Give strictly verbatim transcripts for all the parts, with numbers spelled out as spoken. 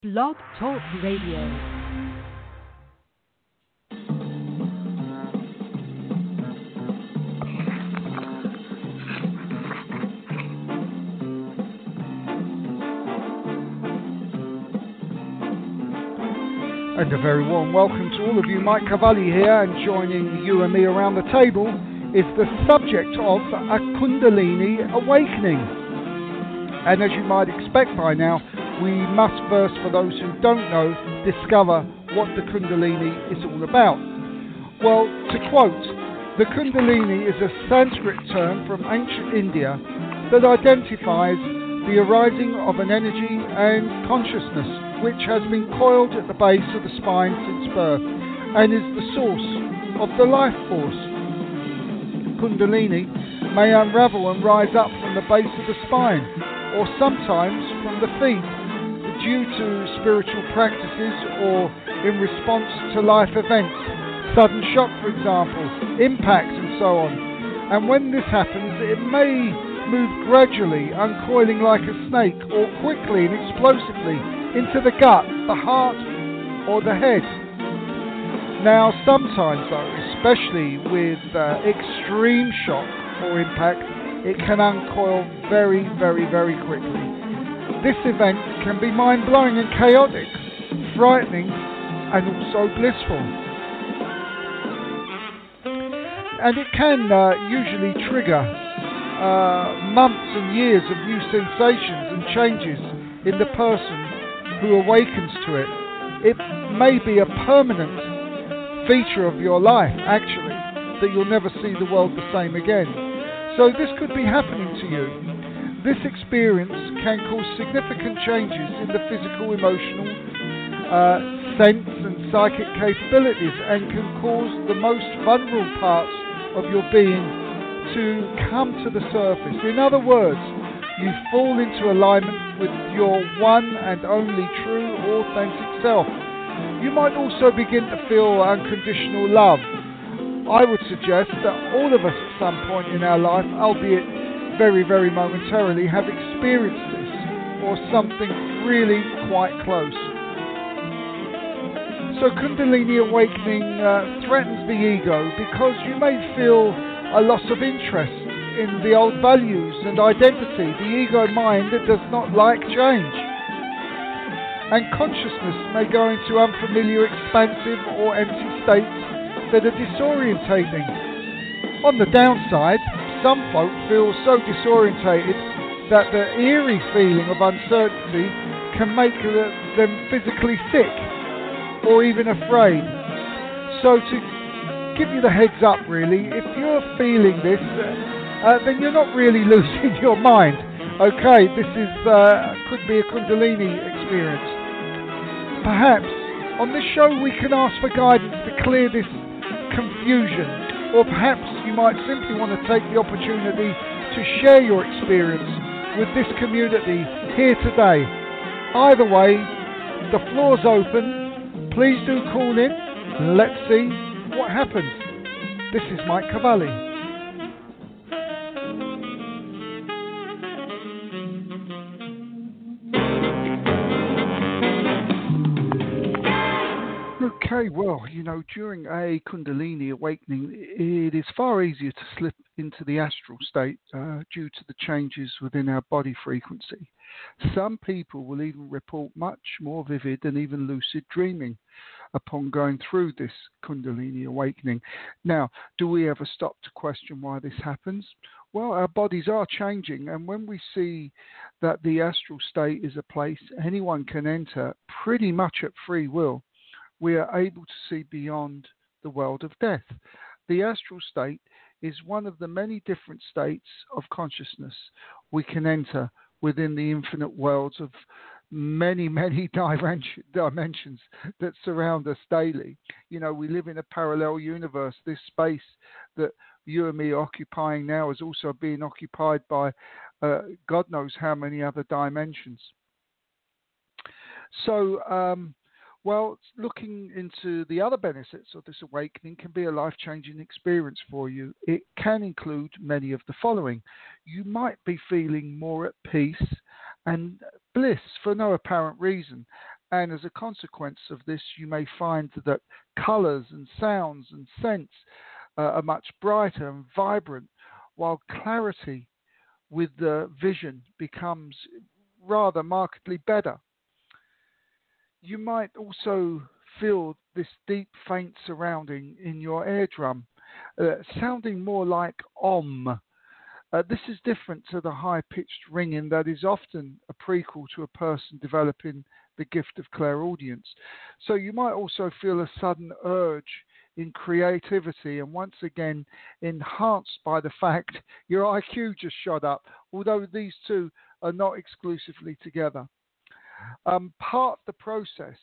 Blog Talk Radio. And a very warm welcome to all of you. Mike Cavalli here, and joining you and me around the table is the subject of a Kundalini awakening. And as you might expect by now, we must first, for those who don't know, discover what the Kundalini is all about. Well, to quote, the Kundalini is a Sanskrit term from ancient India that identifies the arising of an energy and consciousness which has been coiled at the base of the spine since birth and is the source of the life force. Kundalini may unravel and rise up from the base of the spine, or sometimes from the feet, due to spiritual practices or in response to life events, sudden shock for example, impact and so on. And when this happens, it may move gradually, uncoiling like a snake, or quickly and explosively into the gut, the heart or the head. Now sometimes though, especially with uh, extreme shock or impact, it can uncoil very, very, very quickly. This event can be mind-blowing and chaotic, frightening and also blissful. And it can uh, usually trigger uh, months and years of new sensations and changes in the person who awakens to it. It may be a permanent feature of your life, actually, that you'll never see the world the same again. So this could be happening to you. This experience can cause significant changes in the physical, emotional, uh, sense and psychic capabilities, and can cause the most vulnerable parts of your being to come to the surface. In other words, you fall into alignment with your one and only true, authentic self. You might also begin to feel unconditional love. I would suggest that all of us at some point in our life, albeit very, very momentarily, have experienced this or something really quite close. So Kundalini awakening uh, threatens the ego because you may feel a loss of interest in the old values and identity. The ego mind that does not like change. And consciousness may go into unfamiliar, expansive or empty states that are disorientating. On the downside, some folk feel so disorientated that the eerie feeling of uncertainty can make them physically sick or even afraid. So to give you the heads up really, if you're feeling this, uh, then you're not really losing your mind. Okay, this is uh, could be a Kundalini experience. Perhaps on this show we can ask for guidance to clear this confusion. Or perhaps you might simply want to take the opportunity to share your experience with this community here today. Either way, the floor's open. Please do call in and let's see what happens. This is Mike Cavalli. Okay, well, you know, during a Kundalini awakening, it is far easier to slip into the astral state uh, due to the changes within our body frequency. Some people will even report much more vivid and even lucid dreaming upon going through this Kundalini awakening. Now, do we ever stop to question why this happens? Well, our bodies are changing, and when we see that the astral state is a place anyone can enter pretty much at free will, we are able to see beyond the world of death. The astral state is one of the many different states of consciousness we can enter within the infinite worlds of many, many dimensions that surround us daily. You know, we live in a parallel universe. This space that you and me are occupying now is also being occupied by uh, God knows how many other dimensions. So, um, Well, looking into the other benefits of this awakening can be a life-changing experience for you. It can include many of the following. You might be feeling more at peace and bliss for no apparent reason. And as a consequence of this, you may find that colors and sounds and scents uh, are much brighter and vibrant, while clarity with the vision becomes rather markedly better. You might also feel this deep, faint surrounding in your eardrum, uh, sounding more like Om. Uh, this is different to the high-pitched ringing that is often a prequel to a person developing the gift of clairaudience. So you might also feel a sudden urge in creativity, and once again enhanced by the fact your I Q just shot up, although these two are not exclusively together. Um, part of the process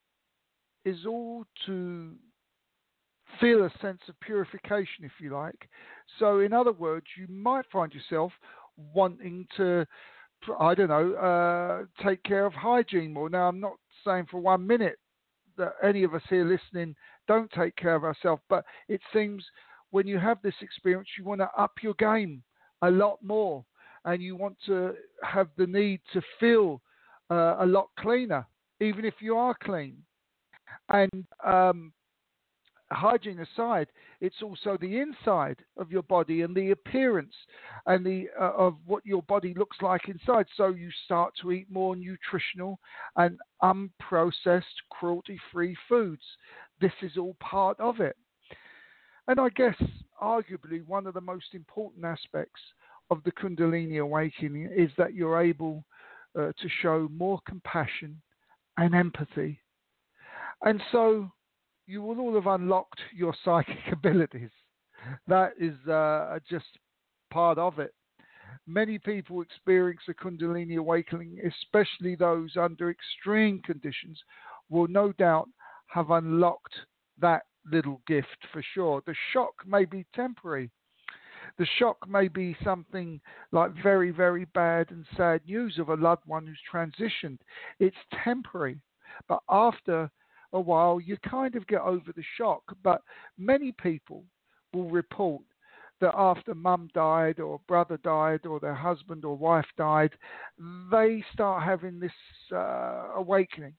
is all to feel a sense of purification, if you like. So, in other words, you might find yourself wanting to, I don't know, uh, take care of hygiene more. Now, I'm not saying for one minute that any of us here listening don't take care of ourselves, but it seems when you have this experience, you want to up your game a lot more, and you want to have the need to feel uh, a lot cleaner, even if you are clean. And um, hygiene aside, it's also the inside of your body and the appearance and the uh, of what your body looks like inside. So you start to eat more nutritional and unprocessed, cruelty-free foods. This is all part of it. And I guess, arguably, one of the most important aspects of the Kundalini awakening is that you're able uh, to show more compassion and empathy. And so you will all have unlocked your psychic abilities. That is uh, just part of it. Many people experience a Kundalini awakening, especially those under extreme conditions, will no doubt have unlocked that little gift for sure. The shock may be temporary. The shock may be something like very, very bad and sad news of a loved one who's transitioned. It's temporary. But after a while, you kind of get over the shock. But many people will report that after mum died or brother died or their husband or wife died, they start having this uh, awakening.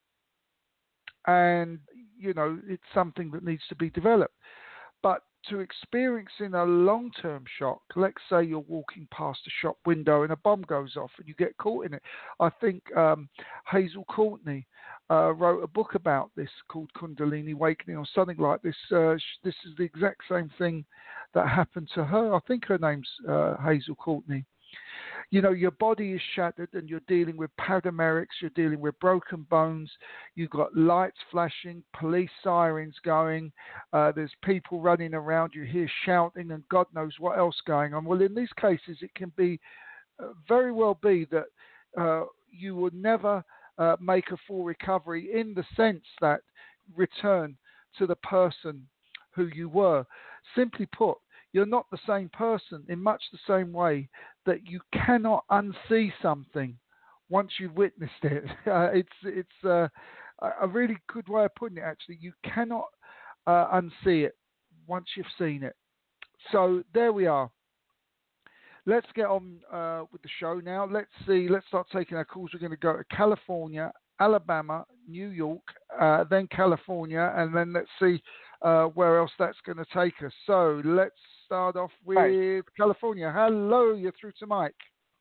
And, you know, it's something that needs to be developed. But to experiencing a long-term shock, let's say you're walking past a shop window and a bomb goes off and you get caught in it. I think um, Hazel Courtney uh, wrote a book about this called Kundalini Awakening or something like this. Uh, this is the exact same thing that happened to her. I think her name's uh, Hazel Courtney. You know, your body is shattered and you're dealing with paramedics, you're dealing with broken bones, you've got lights flashing, police sirens going, uh, there's people running around, you hear shouting and God knows what else going on. Well, in these cases, it can be uh, very well be that uh, you will never uh, make a full recovery in the sense that return to the person who you were. Simply put, you're not the same person in much the same way that you cannot unsee something once you've witnessed it. Uh, it's it's uh, a really good way of putting it, actually. You cannot uh, unsee it once you've seen it. So there we are. Let's get on uh, with the show now. Let's see. Let's start taking our calls. We're going to go to California, Alabama, New York, uh, then California, and then let's see uh, where else that's going to take us. So let's start off with Hi. California. Hello, you're through to Mike.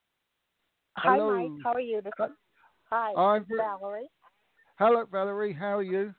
Hello. Hi, Mike. How are you? This is, hi, I'm Valerie. Hello, Valerie. How are you?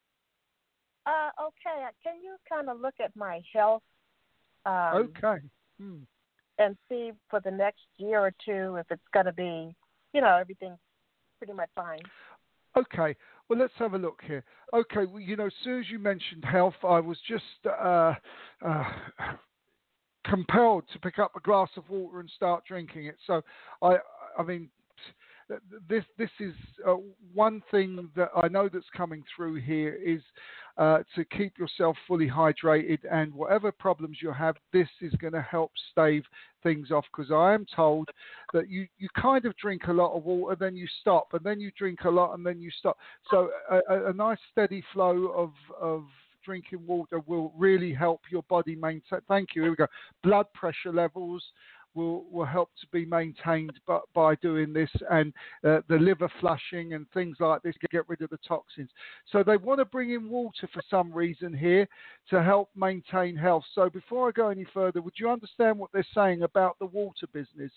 Uh, okay. Can you kind of look at my health? Um, okay. Hmm. And see for the next year or two if it's going to be, you know, everything's pretty much fine. Okay. Well, let's have a look here. Okay. Well, you know, as soon as you mentioned health, I was just uh, uh, compelled to pick up a glass of water and start drinking it. So, I, I mean, this this is uh, one thing that I know that's coming through here is uh, to keep yourself fully hydrated, and whatever problems you have, this is going to help stave things off, because I am told that you, you kind of drink a lot of water, then you stop, and then you drink a lot, and then you stop. So a, a nice steady flow of of drinking water will really help your body maintain. Thank you. Here we go. Blood pressure levels will, will help to be maintained by, by doing this, and uh, the liver flushing and things like this to get rid of the toxins. So they want to bring in water for some reason here to help maintain health. So before I go any further, would you understand what they're saying about the water business?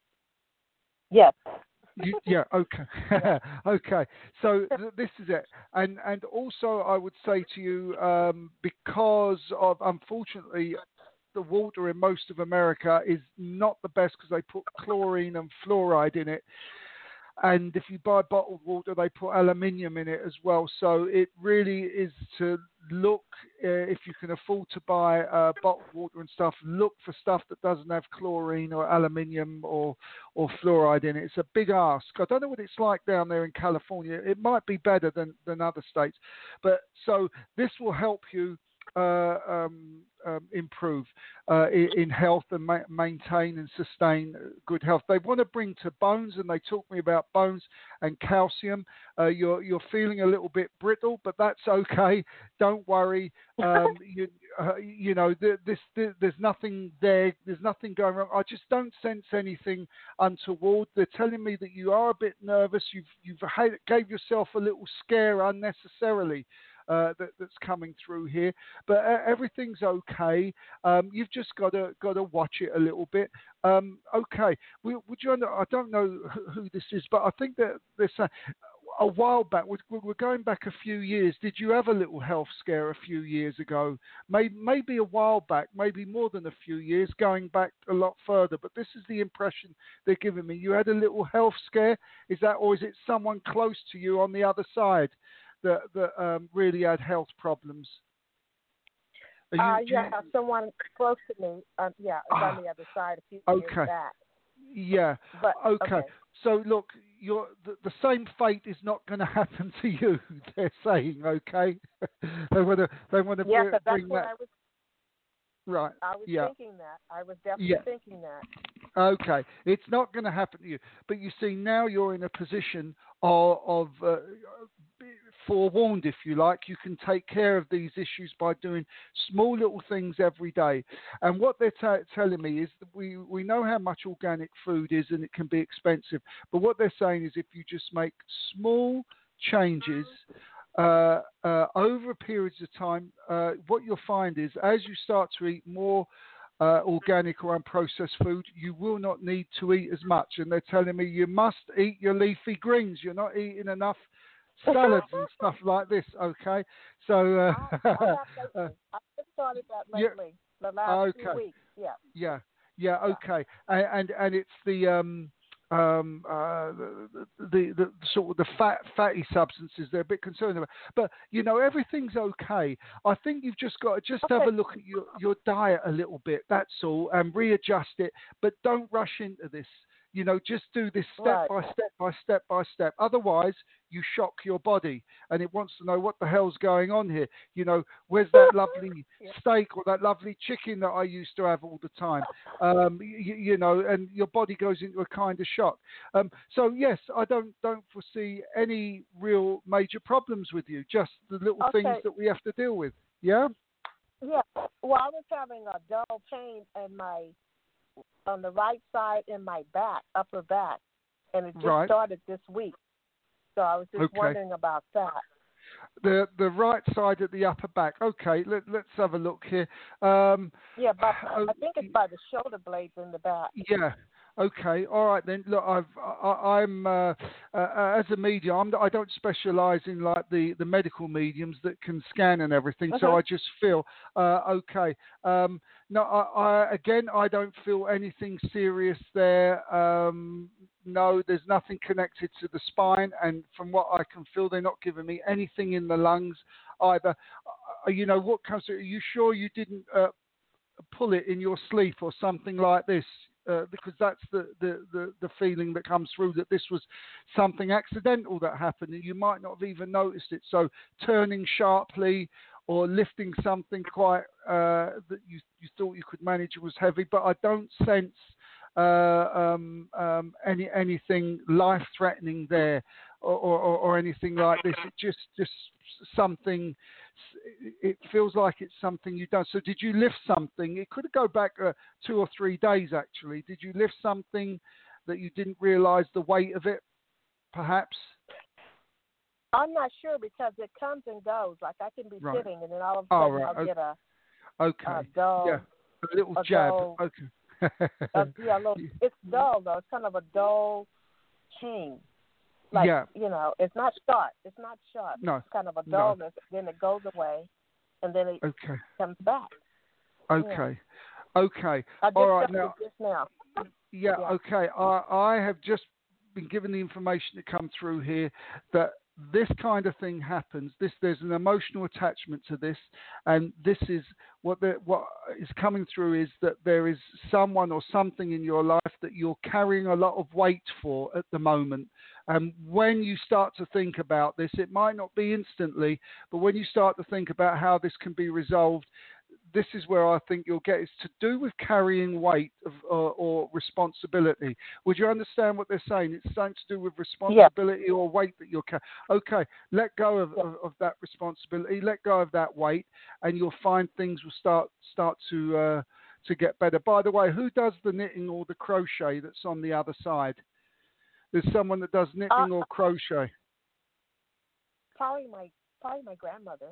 Yes. You, yeah, okay. Okay. So th- this is it. And and also I would say to you, um, because of, unfortunately, the water in most of America is not the best because they put chlorine and fluoride in it. And if you buy bottled water, they put aluminium in it as well. So it really is to look, uh, if you can afford to buy uh, bottled water and stuff, look for stuff that doesn't have chlorine or aluminium or, or fluoride in it. It's a big ask. I don't know what it's like down there in California. It might be better than, than other states. But so this will help you Uh, um, um, improve uh, in, in health and ma- maintain and sustain good health. They want to bring to bones, and they talk to me about bones and calcium. Uh, you're you're feeling a little bit brittle, but that's okay. Don't worry. Um, you uh, you know th- this, th- there's nothing there. There's nothing going wrong. I just don't sense anything untoward. They're telling me that you are a bit nervous. You've you've had, gave yourself a little scare unnecessarily. Uh, that, that's coming through here, but uh, everything's okay. Um, you've just got to got to watch it a little bit. Um, okay, we, would you? I don't know who this is, but I think that this uh, a while back. We're, we're going back a few years. Did you have a little health scare a few years ago? Maybe, maybe a while back, maybe more than a few years, going back a lot further. But this is the impression they're giving me. You had a little health scare. Is that, or is it someone close to you on the other side that that um, really had health problems? Are you, uh, do yeah, you, someone close to me. Uh, yeah, is ah, on the other side a few okay. years back. Yeah. But Okay. okay. So look, you're, the, the same fate is not going to happen to you. They're saying, okay. they want to they want to Yeah, br- but that's bring what that I was. right. I was Yeah. thinking that. I was definitely Yeah. thinking that. Okay, it's not going to happen to you. But you see, now you're in a position of, of uh, forewarned, if you like. You can take care of these issues by doing small little things every day. And what they're t- telling me is that we, we know how much organic food is, and it can be expensive. But what they're saying is if you just make small changes uh, uh, over periods of time, uh, what you'll find is as you start to eat more Uh, organic or unprocessed food, you will not need to eat as much. And they're telling me you must eat your leafy greens. You're not eating enough salads and stuff like this. Okay, so uh, I, I have uh, lately. I've just started that yeah, lately. The last okay, few weeks. Yeah. yeah, yeah, Yeah. okay, and and, and it's the um. Um, uh, the, the, the sort of the fat, fatty substances they're a bit concerned about, but you know everything's okay. I think you've just got to just Okay. have a look at your, your diet a little bit. That's all, and readjust it. But don't rush into this. You know, just do this step Right. by step by step by step. Otherwise, you shock your body, and it wants to know what the hell's going on here. You know, where's that lovely Yeah. steak or that lovely chicken that I used to have all the time? Um, you, you know, and your body goes into a kind of shock. Um, so yes, I don't don't foresee any real major problems with you. Just the little Okay. things that we have to deal with. Yeah. Yeah. Well, I was having a dull pain in my on the right side in my back, upper back, and it just Right. started this week. So I was just Okay. wondering about that. The the right side at the upper back. Okay, let, let's have a look here. Um, Yeah, but oh, I think it's by the shoulder blades in the back. yeah. Okay. All right then. Look, I've I, I'm uh, uh, as a medium. I'm, I don't specialise in like the, the medical mediums that can scan and everything. So Uh-huh. I just feel uh, okay. Um, no, I, I again I don't feel anything serious there. Um, no, there's nothing connected to the spine, and from what I can feel, they're not giving me anything in the lungs either. Uh, you know what comes to? Are you sure you didn't uh, pull it in your sleep or something like this? Uh, because that's the, the, the, the feeling that comes through, that this was something accidental that happened and you might not have even noticed it. So turning sharply or lifting something quite uh, that you, you thought you could manage was heavy, but I don't sense uh, um, um, any anything life-threatening there. or, or, or anything like this. It just just something. It feels like it's something you've done. So did you lift something? It could go back uh, two or three days actually. Did you lift something that you didn't realise the weight of it, perhaps? I'm not sure because it comes and goes. Like I can be right. sitting and then all of a oh, sudden right. I'll okay. get a okay. a dull, yeah, a little a jab. dull, okay. a, yeah, a little, it's dull though. It's kind of a dull pain. Like, yeah. you know, it's not sharp. It's not sharp. No. It's kind of a dullness. No. Then it goes away, and then it okay. comes back. Okay. Yeah. Okay. I just all right. got Now. it just now. Yeah, yeah. Okay. I, I have just been given the information to come through here that this kind of thing happens. This there's an emotional attachment to this, and this is what the, what is coming through is that there is someone or something in your life that you're carrying a lot of weight for at the moment. And when you start to think about this, it might not be instantly, but when you start to think about how this can be resolved, this is where I think you'll get. It's to do with carrying weight of, uh, or responsibility. Would you understand what they're saying? It's something to do with responsibility yeah. or weight that you're carrying. Okay, let go of, yeah. of, of that responsibility. Let go of that weight, and you'll find things will start start to uh, to get better. By the way, who does the knitting or the crochet that's on the other side? There's someone that does knitting uh, or crochet. Probably my probably my grandmother.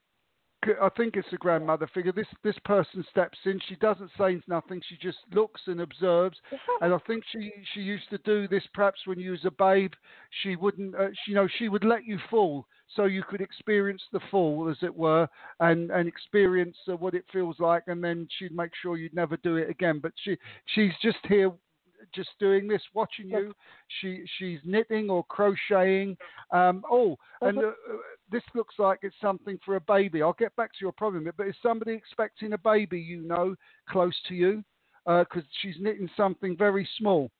I think it's a grandmother figure. This this person steps in. She doesn't say nothing. She just looks and observes. And I think she, she used to do this perhaps when you was a babe. She wouldn't, uh, she, you know, she would let you fall so you could experience the fall, as it were, and and experience uh, what it feels like. And then she'd make sure you'd never do it again. But she she's just here, just doing this, watching you. She she's knitting or crocheting. Um, oh, and uh, this looks like it's something for a baby. I'll get back to your problem, but is somebody expecting a baby, you know, close to you? Because uh, she's knitting something very small.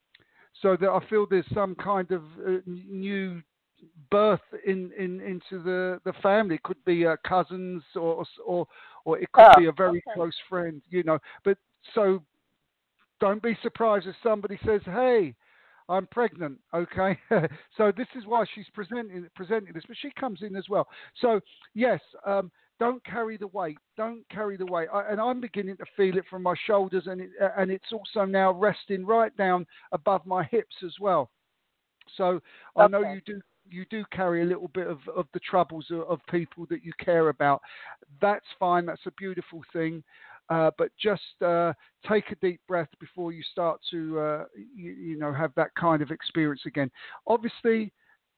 So that I feel there's some kind of uh, new birth in, in into the, the family. It could be uh, cousins or or or it could oh, be a very okay. close friend, you know. But so don't be surprised if somebody says, "Hey, I'm pregnant." Okay, so this is why she's presenting presenting this, but she comes in as well. So yes, um, don't carry the weight. Don't carry the weight. I, and I'm beginning to feel it from my shoulders, and it, and it's also now resting right down above my hips as well. So I okay. know you do. You do carry a little bit of, of the troubles of, of people that you care about. That's fine. That's a beautiful thing. Uh, but just uh, take a deep breath before you start to, uh, you, you know, have that kind of experience again. Obviously,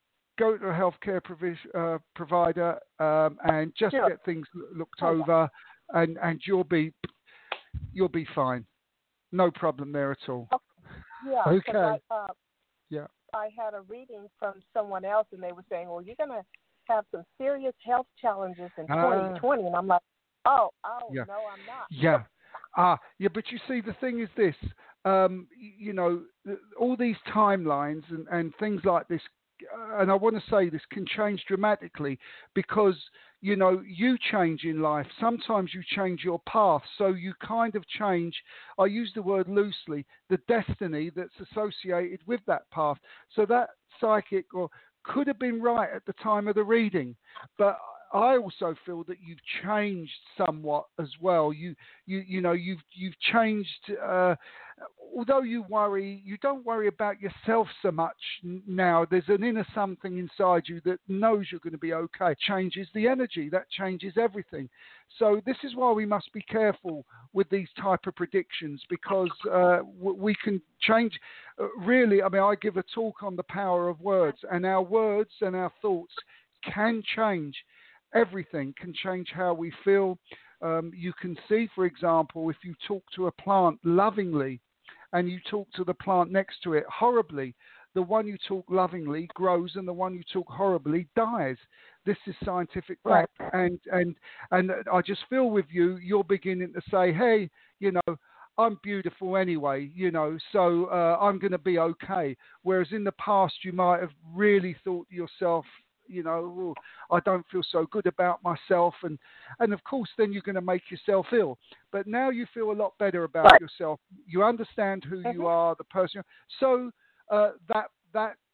go to a healthcare provis- uh, provider um, and just sure. get things looked over, and, and you'll be you'll be fine. No problem there at all. Yeah. Okay. I, uh, yeah. I had a reading from someone else, and they were saying, "Well, you're going to have some serious health challenges in twenty twenty," uh, and I'm like, Oh, oh yeah. no, I'm not. Yeah, ah, uh, yeah. But you see, the thing is this: um, you know, all these timelines and, and things like this, uh, and I want to say this can change dramatically because you know you change in life. Sometimes you change your path, so you kind of change. I use the word loosely, the destiny that's associated with that path. So that psychic or could have been right at the time of the reading, but I also feel that you've changed somewhat as well. You, you, you know, you've you've changed. Uh, although you worry, you don't worry about yourself so much now. There's an inner something inside you that knows you're going to be okay. It changes the energy. That changes everything. So this is why we must be careful with these type of predictions because uh, we can change. Uh, really, I mean, I give a talk on the power of words, and our words and our thoughts can change. Everything can change how we feel. Um, you can see, for example, if you talk to a plant lovingly and you talk to the plant next to it horribly, the one you talk lovingly grows and the one you talk horribly dies. This is scientific fact. Right. And, and, and I just feel with you, you're beginning to say, hey, you know, I'm beautiful anyway, you know, so uh, I'm going to be okay. Whereas in the past, you might have really thought to yourself, you know, I don't feel so good about myself. And, and of course, then you're going to make yourself ill. But now you feel a lot better about right. yourself. You understand who mm-hmm. you are, the person. So uh, that that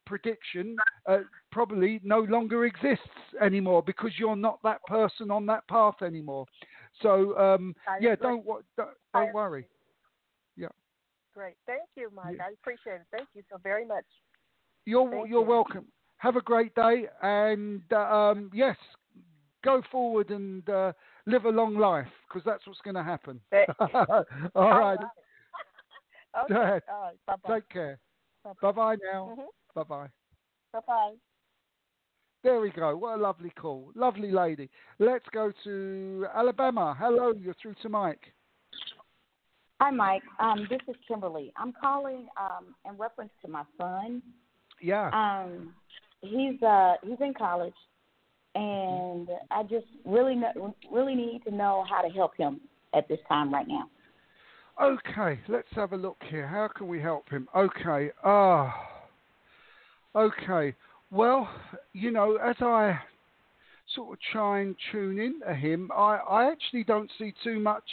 prediction uh, probably no longer exists anymore because you're not that person on that path anymore. So um, yeah, agree. don't wo- don't, don't worry. Yeah. Great. Thank you, Mike. Yeah. I appreciate it. Thank you so very much. You're Thank you're you. welcome. Have a great day, and uh, um, yes, go forward and uh, live a long life because that's what's going to happen. Thank- All All right. Okay. Dad, All right. Bye-bye. take care. Bye-bye. Bye bye now. Mm-hmm. Bye bye. Bye-bye. There we go. What a lovely call. Lovely lady. Let's go to Alabama. Hello, you're through to Mike. Hi, Mike. Um, this is Kimberly. I'm calling um, in reference to my son. Yeah. Um, he's uh, he's in college, and I just really know, really need to know how to help him at this time right now. Okay, let's have a look here. How can we help him? Okay. Ah. Okay. Well, you know, as I sort of try and tune in to him, I, I actually don't see too much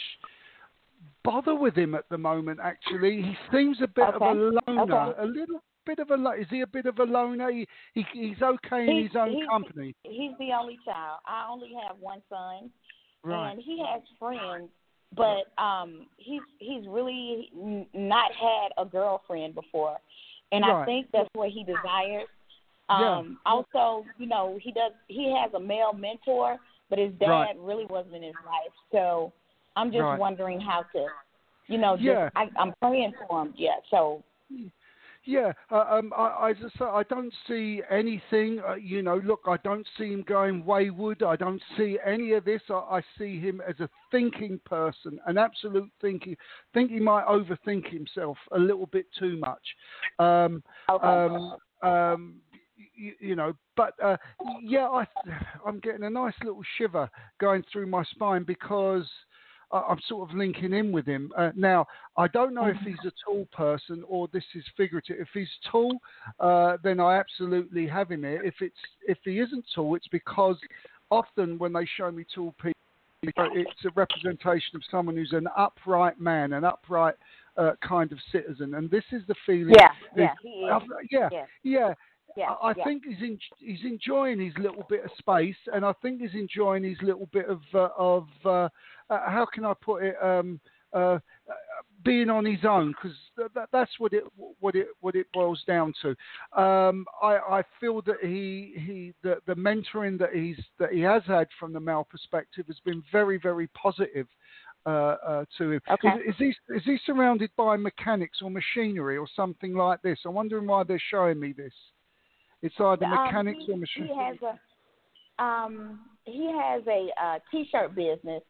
bother with him at the moment, actually. He seems a bit Okay. of a loner, Okay. a little bit of a lo- Is he a bit of a loner? He, he He's okay in He's, his own he's, company. He's the only child. I only have one son, Right. and he has friends, but um, he's he's really n- not had a girlfriend before, and Right. I think that's what he desires. Yeah. Um, also, you know, he does. He has a male mentor, but his dad Right. really wasn't in his life. So I'm just Right. wondering how to, you know, just Yeah. I, I'm praying for him. Yeah. So Yeah, uh, um, I, I just I don't see anything. Uh, you know, look, I don't see him going wayward. I don't see any of this. I, I see him as a thinking person, an absolute thinking. Think he might overthink himself a little bit too much. Um, okay. um, um, you, you know, but uh, yeah, I, I'm getting a nice little shiver going through my spine because I- I'm sort of linking in with him. Uh, now, I don't know if he's a tall person or this is figurative. If he's tall, uh, then I absolutely have him here. If it's if he isn't tall, it's because often when they show me tall people, it's a representation of someone who's an upright man, an upright uh, kind of citizen. And this is the feeling. Yeah. Yeah. He is. Uh, yeah, Yeah. yeah. Yeah. I I yeah. think he's in, he's enjoying his little bit of space, and I think he's enjoying his little bit of uh, of uh, uh, how can I put it, um, uh, uh, being on his own, because that, that's what it what it what it boils down to. Um, I, I feel that he he the, the mentoring that he's that he has had from the male perspective has been very very positive. Uh, uh, to him. Okay. Is, is he is he surrounded by mechanics or machinery or something like this? I'm wondering why they're showing me this. It's either mechanics um, he, or machine. He has a um he has a uh, t-shirt business,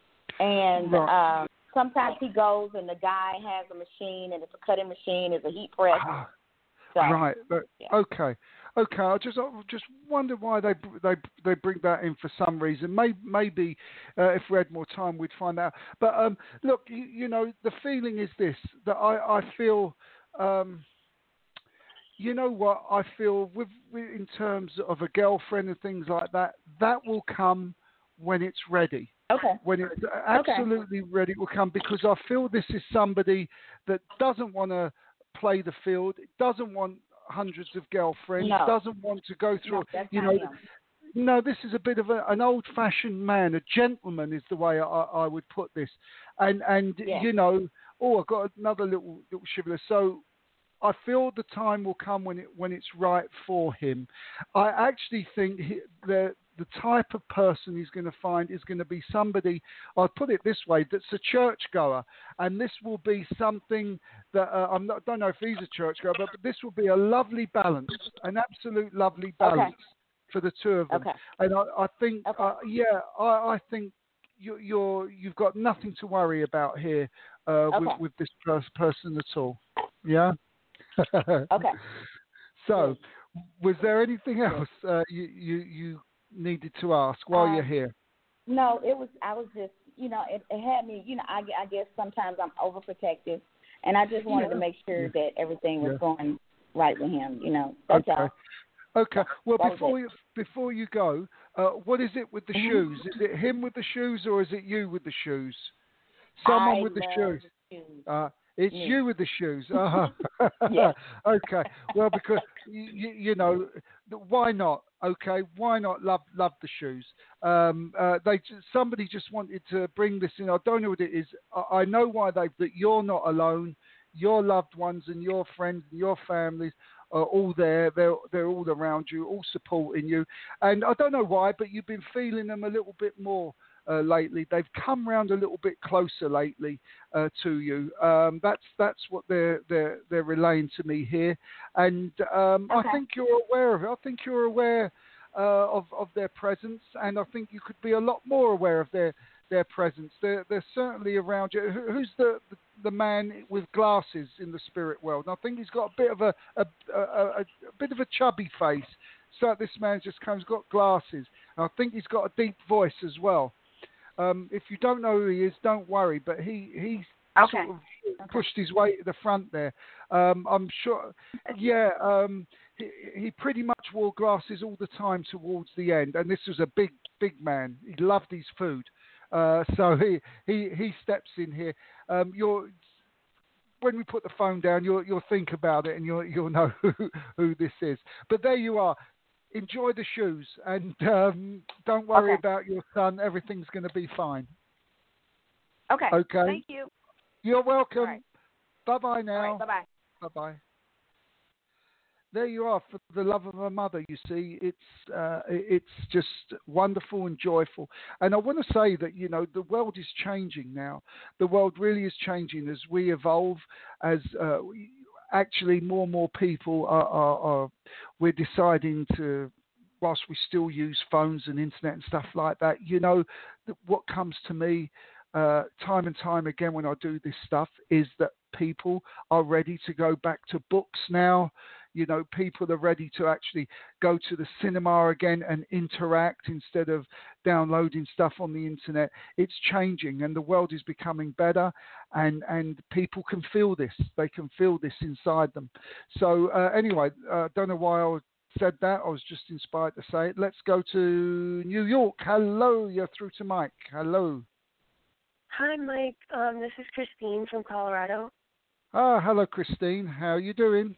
and Right. um, sometimes he goes and the guy has a machine, and it's a cutting machine, it's a heat press. Ah, So, right. But, yeah. Okay. Okay. I just I just wonder why they they they bring that in for some reason. Maybe maybe uh, if we had more time, we'd find out. But um, look, you, you know, the feeling is this that I I feel. Um, You know what I feel with, with in terms of a girlfriend and things like that. That will come when it's ready. Okay. When it's absolutely ready, it will come because I feel this is somebody that doesn't want to play the field, doesn't want hundreds of girlfriends, No. doesn't want to go through. No, that's you not know, him. no, this is a bit of a, an old-fashioned man, a gentleman is the way I, I would put this. And and Yeah. you know, oh, I've got another little little shiver. So I feel the time will come when it when it's right for him. I actually think he, the the type of person he's going to find is going to be somebody. I'll put it this way: that's a churchgoer, and this will be something that uh, I'm not. Don't know if he's a churchgoer, but, but this will be a lovely balance, an absolute lovely balance Okay. for the two of them. Okay. And I, I think, Okay. uh, yeah, I, I think. You, you're, you've got nothing to worry about here uh, Okay. with, with this pers- person at all. Yeah? Okay. So, was there anything else uh, you, you you needed to ask while Um, you're here? No, it was. I was just, you know, it, it had me. You know, I, I guess sometimes I'm overprotective, and I just wanted Yeah. to make sure Yeah. that everything was Yeah. going right with him. You know, that's Okay. all. Okay. Well, That was before it. you before you go, uh, what is it with the Mhm. shoes? Is it him with the shoes, or is it you with the shoes? Someone I with the love shoes. the shoes. Uh, It's Me. you with the shoes. Uh-huh. Yes. Okay. Well, because you, you know, why not? Okay, why not love love the shoes? Um, uh, they ju- somebody just wanted to bring this in. I don't know what it is. I, I know why they. That you're not alone. Your loved ones and your friends and your families are all there. They're they're all around you, all supporting you. And I don't know why, but you've been feeling them a little bit more uh, lately. They've come round a little bit closer lately uh, to you. Um, that's that's what they're they're they're relaying to me here, and um, Okay. I think you're aware of it. I think you're aware uh, of of their presence, and I think you could be a lot more aware of their their presence. They're they're certainly around you. Who, who's the, the the man with glasses in the spirit world? And I think he's got a bit of a a, a, a, a bit of a chubby face. So this man just comes got glasses. And I think he's got a deep voice as well. Um, if you don't know who he is, don't worry. But he he Okay. sort of Okay. pushed his way to the front there. Um, I'm sure. Yeah. Um, he, he pretty much wore glasses all the time towards the end, and this was a big big man. He loved his food. Uh, so he, he he steps in here. Um, you're when we put the phone down, you'll you'll think about it and you'll you'll know who, who this is. But there you are. Enjoy the shoes and um, don't worry Okay. about your son. Everything's going to be fine. Okay. Okay. Thank you. You're welcome. All right. Bye bye All now. right. Bye bye. Bye bye. There you are, for the love of a mother. You see, it's uh, it's just wonderful and joyful. And I want to say that you know the world is changing now. The world really is changing as we evolve. As uh, we, actually more and more people are, are, are we're deciding to, whilst we still use phones and internet and stuff like that. You know, what comes to me uh, time and time again when I do this stuff is that people are ready to go back to books now. You know, people are ready to actually go to the cinema again and interact instead of downloading stuff on the internet. It's changing and the world is becoming better, and, and people can feel this. They can feel this inside them. So uh, anyway, I uh, don't know why I said that. I was just inspired to say it. Let's go to New York. Hello, you're through to Mike. Hello. Hi, Mike. Um, this is Christine from Colorado. Ah, hello, Christine. How are you doing?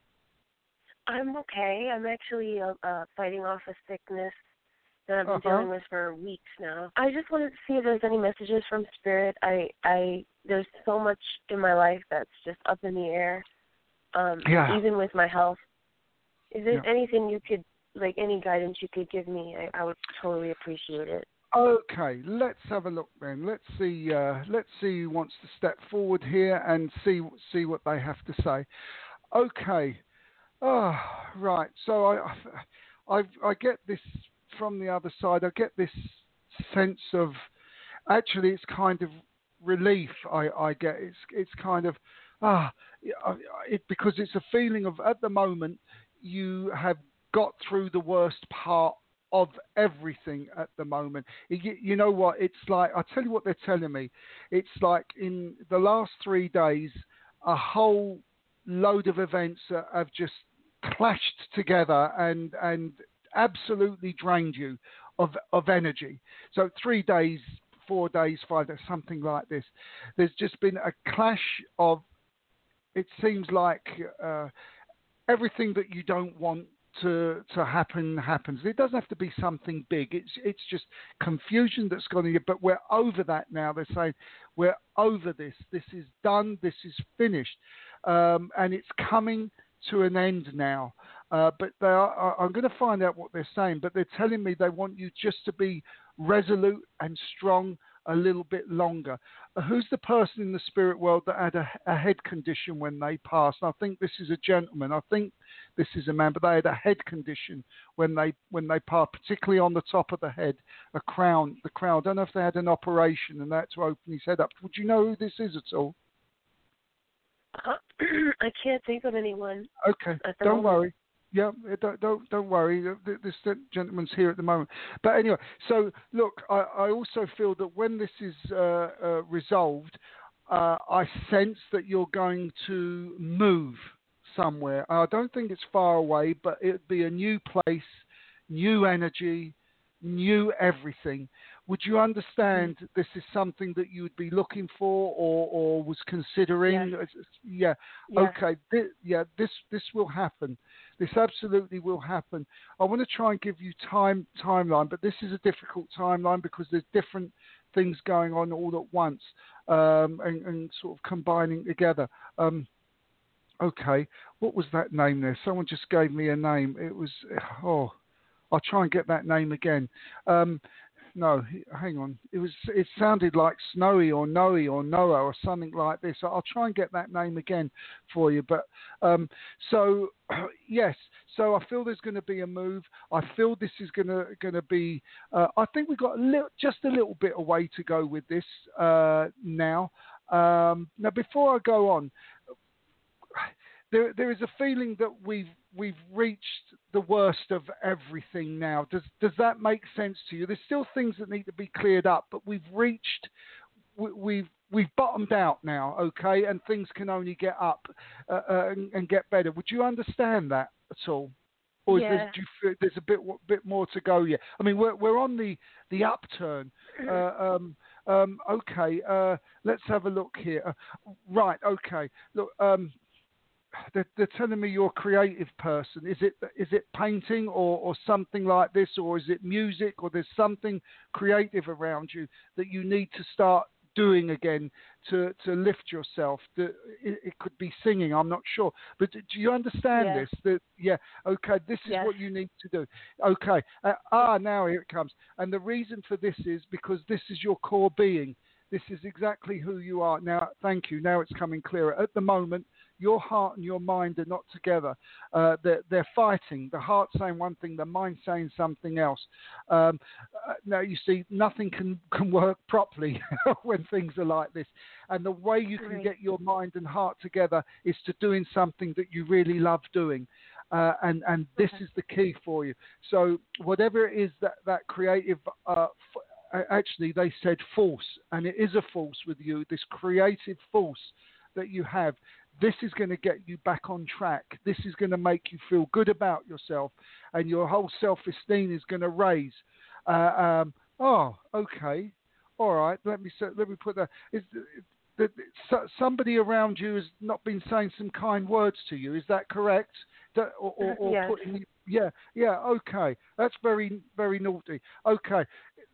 I'm okay. I'm actually uh, uh, fighting off a sickness that I've been Uh-huh. dealing with for weeks now. I just wanted to see if there's any messages from Spirit. I, I, there's so much in my life that's just up in the air. Um, Yeah. Even with my health. Is there Yeah. anything you could, like, any guidance you could give me? I, I would totally appreciate it. Okay, let's have a look then. Let's see. Uh, let's see who wants to step forward here and see see what they have to say. Okay. Oh, right. So I, I, I get this from the other side. I get this sense of, actually, it's kind of relief. I, I get it's it's kind of ah, it because it's a feeling of, at the moment you have got through the worst part of everything at the moment. You, you know what? It's like, I'll tell you what they're telling me. It's like in the last three days, a whole load of events uh, have just clashed together and and absolutely drained you of of energy. So three days, four days, five days, something like this. There's just been a clash of, it seems like uh, everything that you don't want to to happen happens. It doesn't have to be something big. It's it's just confusion that's gone in. But we're over that now. They're saying we're over this. This is done. This is finished, um, and it's coming to an end now. Uh, but they are, I'm going to find out what they're saying. But they're telling me they want you just to be resolute and strong a little bit longer. Uh, who's the person in the spirit world that had a, a head condition when they passed? And I think this is a gentleman. I think this is a man, but they had a head condition when they when they passed, particularly on the top of the head, a crown. The crown. I don't know if they had an operation and they had to open his head up. Would you know who this is at all? Uh, I can't think of anyone. Okay, at the don't moment. worry. Yeah, don't don't don't worry. This gentleman's here at the moment. But anyway, so look, I, I also feel that when this is uh, uh, resolved, uh, I sense that you're going to move somewhere. I don't think it's far away, but it'd be a new place, new energy, knew everything, would you understand mm-hmm. this is something that you would be looking for or, or was considering? Yes. Yeah. Yes. Okay. This, yeah. This this will happen. This absolutely will happen. I want to try and give you time timeline, but this is a difficult timeline because there's different things going on all at once um, and, and sort of combining together. Um, okay. What was that name there? Someone just gave me a name. It was oh. I'll try and get that name again. Um, no, hang on. It was. It sounded like Snowy or Noe or Noah or something like this. I'll try and get that name again for you. But um, so yes. So I feel there's going to be a move. I feel this is going to going to be. Uh, I think we've got a little, just a little bit of way to go with this uh, now. Um, now, before I go on. There, there is a feeling that we've we've reached the worst of everything now. Does does that make sense to you? There's still things that need to be cleared up, but we've reached, we, we've we've bottomed out now, okay? And things can only get up uh, uh, and, and get better. Would you understand that at all? Or yeah. is there, do you feel there's a bit bit more to go yet? I mean, we're we're on the the upturn. Uh, um, um, okay, uh, let's have a look here. Uh, right, okay. Look. Um, They're, they're telling me you're a creative person. Is it is it painting or, or something like this, or is it music, or there's something creative around you that you need to start doing again to, to lift yourself? It, it could be singing, I'm not sure. But do you understand yeah. this? That yeah, okay, this is yes. what you need to do. Okay, uh, ah, now here it comes. And the reason for this is because this is your core being. This is exactly who you are. Now, thank you. Now it's coming clearer. At the moment, your heart and your mind are not together. Uh, they're, they're fighting. The heart saying one thing, the mind saying something else. Um, uh, now, you see, nothing can, can work properly when things are like this. And the way you can right. get your mind and heart together is to doing something that you really love doing. Uh, and, and this okay. is the key for you. So whatever it is that, that creative... Uh, f- Actually, they said force, and it is a force with you, this creative force that you have. This is going to get you back on track. This is going to make you feel good about yourself, and your whole self-esteem is going to raise. Uh, um, oh, okay. All right, let me let me put that. Is, that somebody around you has not been saying some kind words to you? Is that correct? That, or, or, or yes. putting, yeah, yeah, okay. That's very, very naughty. Okay.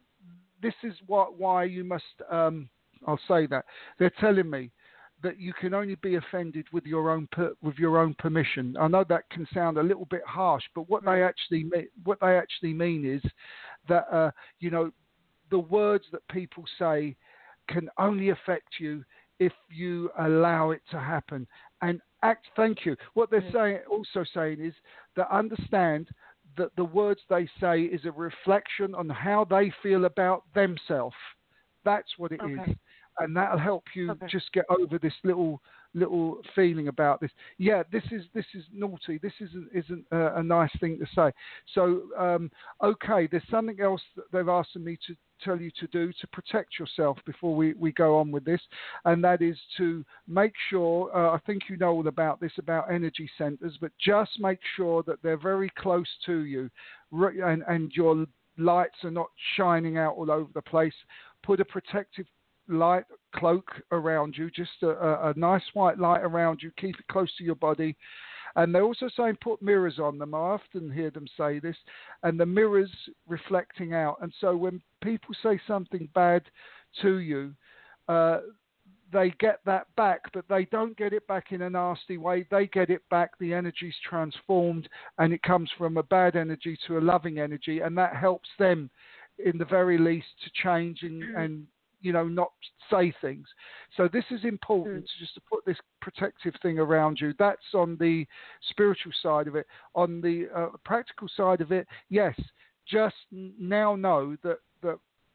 This is what why you must. Um, I'll say that they're telling me that you can only be offended with your own per, with your own permission. I know that can sound a little bit harsh, but what they actually mean, what they actually mean is that uh, you know the words that people say can only affect you if you allow it to happen. And act. Thank you. What they're saying, also saying, is that understand that the words they say is a reflection on how they feel about themselves. That's what it okay. is. And that'll help you okay. just get over this little little feeling about this. Yeah, this is this is naughty. This isn't isn't a, a nice thing to say. So, um, okay, there's something else that they've asked me to tell you to do to protect yourself before we, we go on with this, and that is to make sure, uh, I think you know all about this, about energy centers, but just make sure that they're very close to you, and, and your lights are not shining out all over the place. Put a protective light cloak around you, just a, a, a nice white light around you. Keep it close to your body. And they're also saying put mirrors on them. I often hear them say this. And the mirrors reflecting out. And so when people say something bad to you, uh, they get that back, but they don't get it back in a nasty way. They get it back. The energy's transformed, and it comes from a bad energy to a loving energy. And that helps them, in the very least, to change and, and you know, not say things. So this is important, mm. just to put this protective thing around you. That's on the spiritual side of it. On the uh, practical side of it, yes, just now know that, that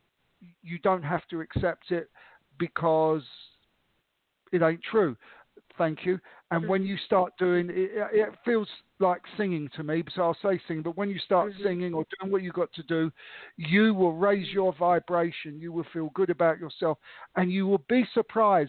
you don't have to accept it because it ain't true. Thank you. And mm-hmm. when you start doing it, it feels like singing to me, so I'll say sing, but when you start mm-hmm. singing or doing what you've got to do, you will raise your vibration, you will feel good about yourself, and you will be surprised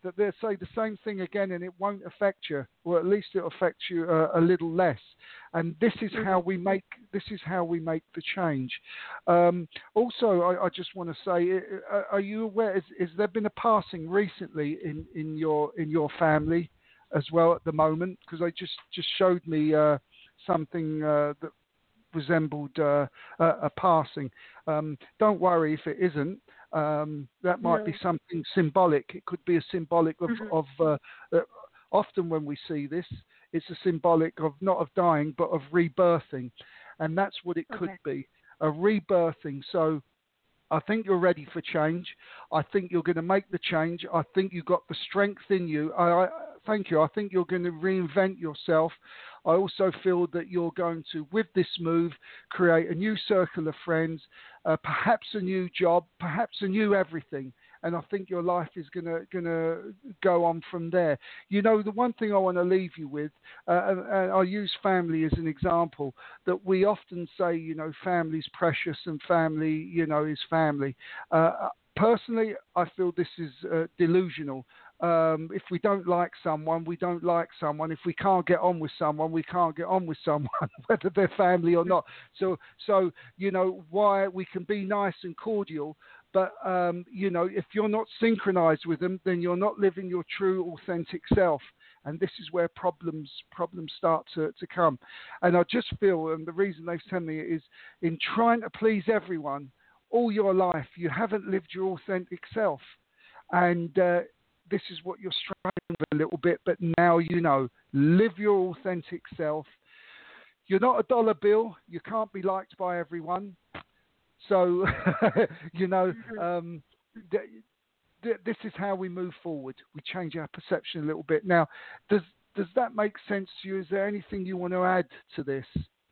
that they'll say the same thing again and it won't affect you, or at least it'll affect you uh, a little less. And this is how we make this is how we make the change. Um, also, I, I just want to say, uh, are you aware? Is, is there been a passing recently in, in your in your family as well at the moment? Because I just just showed me uh, something uh, that resembled uh, a, a passing. Um, don't worry if it isn't. Um, that might No. be something symbolic. It could be a symbolic of, Mhm. of uh, uh, often when we see this, it's a symbolic of not of dying, but of rebirthing. And that's what it could Okay. be, a rebirthing. So I think you're ready for change. I think you're going to make the change. I think you've got the strength in you. I, I thank you. I think you're going to reinvent yourself. I also feel that you're going to, with this move, create a new circle of friends, uh, perhaps a new job, perhaps a new everything. And I think your life is going to going to go on from there. You know, the one thing I want to leave you with, uh, and, and I'll use family as an example, that we often say, you know, family's precious and family, you know, is family. Uh, personally, I feel this is uh, delusional. Um, if we don't like someone, we don't like someone. If we can't get on with someone, we can't get on with someone, whether they're family or not. So, so you know, why we can be nice and cordial, but um, you know, if you're not synchronized with them, then you're not living your true, authentic self. And this is where problems problems start to, to come. And I just feel, and the reason they've told me is, in trying to please everyone all your life, you haven't lived your authentic self. And uh, this is what you're struggling with a little bit, but now you know. Live your authentic self. You're not a dollar bill. You can't be liked by everyone. So, you know, um, th- th- this is how we move forward. We change our perception a little bit. Now, does does that make sense to you? Is there anything you want to add to this?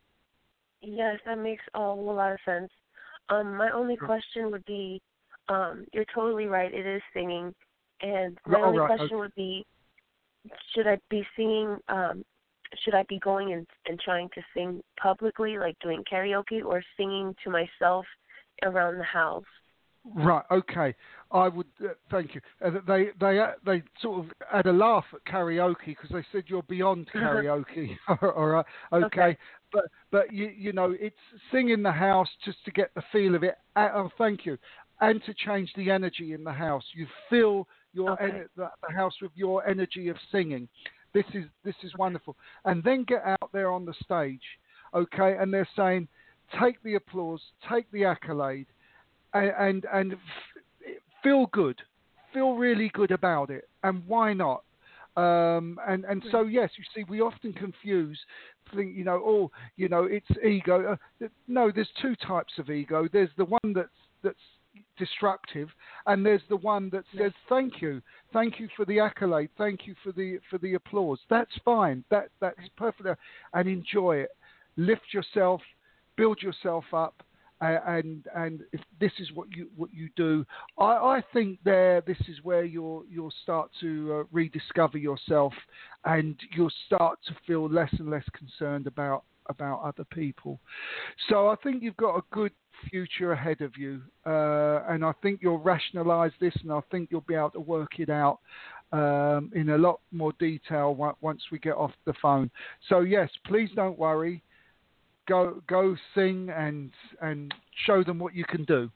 Yes, that makes a whole lot of sense. Um, my only question would be, um, you're totally right. It is singing. And my Oh, only right, question okay. would be, should I be singing, um, should I be going and, and trying to sing publicly, like doing karaoke, or singing to myself around the house? Right. Okay. I would uh, thank you. Uh, they they uh, they sort of had a laugh at karaoke because they said you're beyond karaoke. All right. Okay. Okay. But but you you know it's sing in the house just to get the feel of it. Uh, oh, thank you. And to change the energy in the house. You fill your Okay. en- the, the house with your energy of singing. This is this is wonderful. And then get out there on the stage. Okay. And they're saying, take the applause, take the accolade. And, and and f- feel good, feel really good about it, and why not? Um, and and so yes, you see, we often confuse, think you know, oh, you know, it's ego. Uh, no, there's two types of ego. There's the one that's that's destructive, and there's the one that says thank you, thank you for the accolade, thank you for the for the applause. That's fine. That that's perfect, and enjoy it. Lift yourself, build yourself up. Uh, and and if this is what you what you do, I, I think there this is where you'll you'll start to uh, rediscover yourself, and you'll start to feel less and less concerned about about other people. So I think you've got a good future ahead of you, uh, and I think you'll rationalise this, and I think you'll be able to work it out um, in a lot more detail once we get off the phone. So yes, please don't worry. Go, go, sing and and show them what you can do.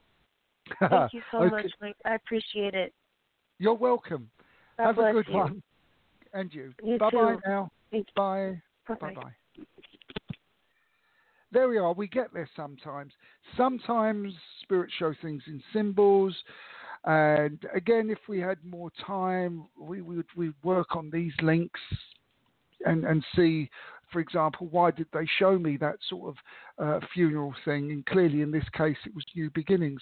Thank you so Okay. much, Mike. I appreciate it. You're welcome. God Have bless a good you. one. And you. You Bye bye too. now. Thank you. Bye. Bye-bye. Bye bye. There we are. We get there sometimes. Sometimes spirits show things in symbols. And again, if we had more time, we would we work on these links and, and see, for example, why did they show me that sort of uh, funeral thing? And clearly, in this case, it was new beginnings.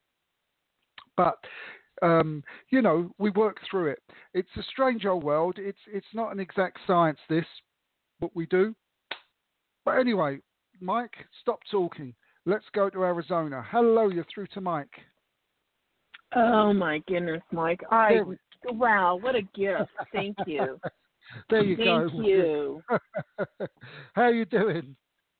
But um, you know, we work through it. It's a strange old world. It's it's not an exact science. This, what we do. But anyway, Mike, stop talking. Let's go to Arizona. Hello, you're through to Mike. Oh my goodness, Mike! I There we- wow, what a gift! Thank you. There you Thank go. Thank you. How are you doing?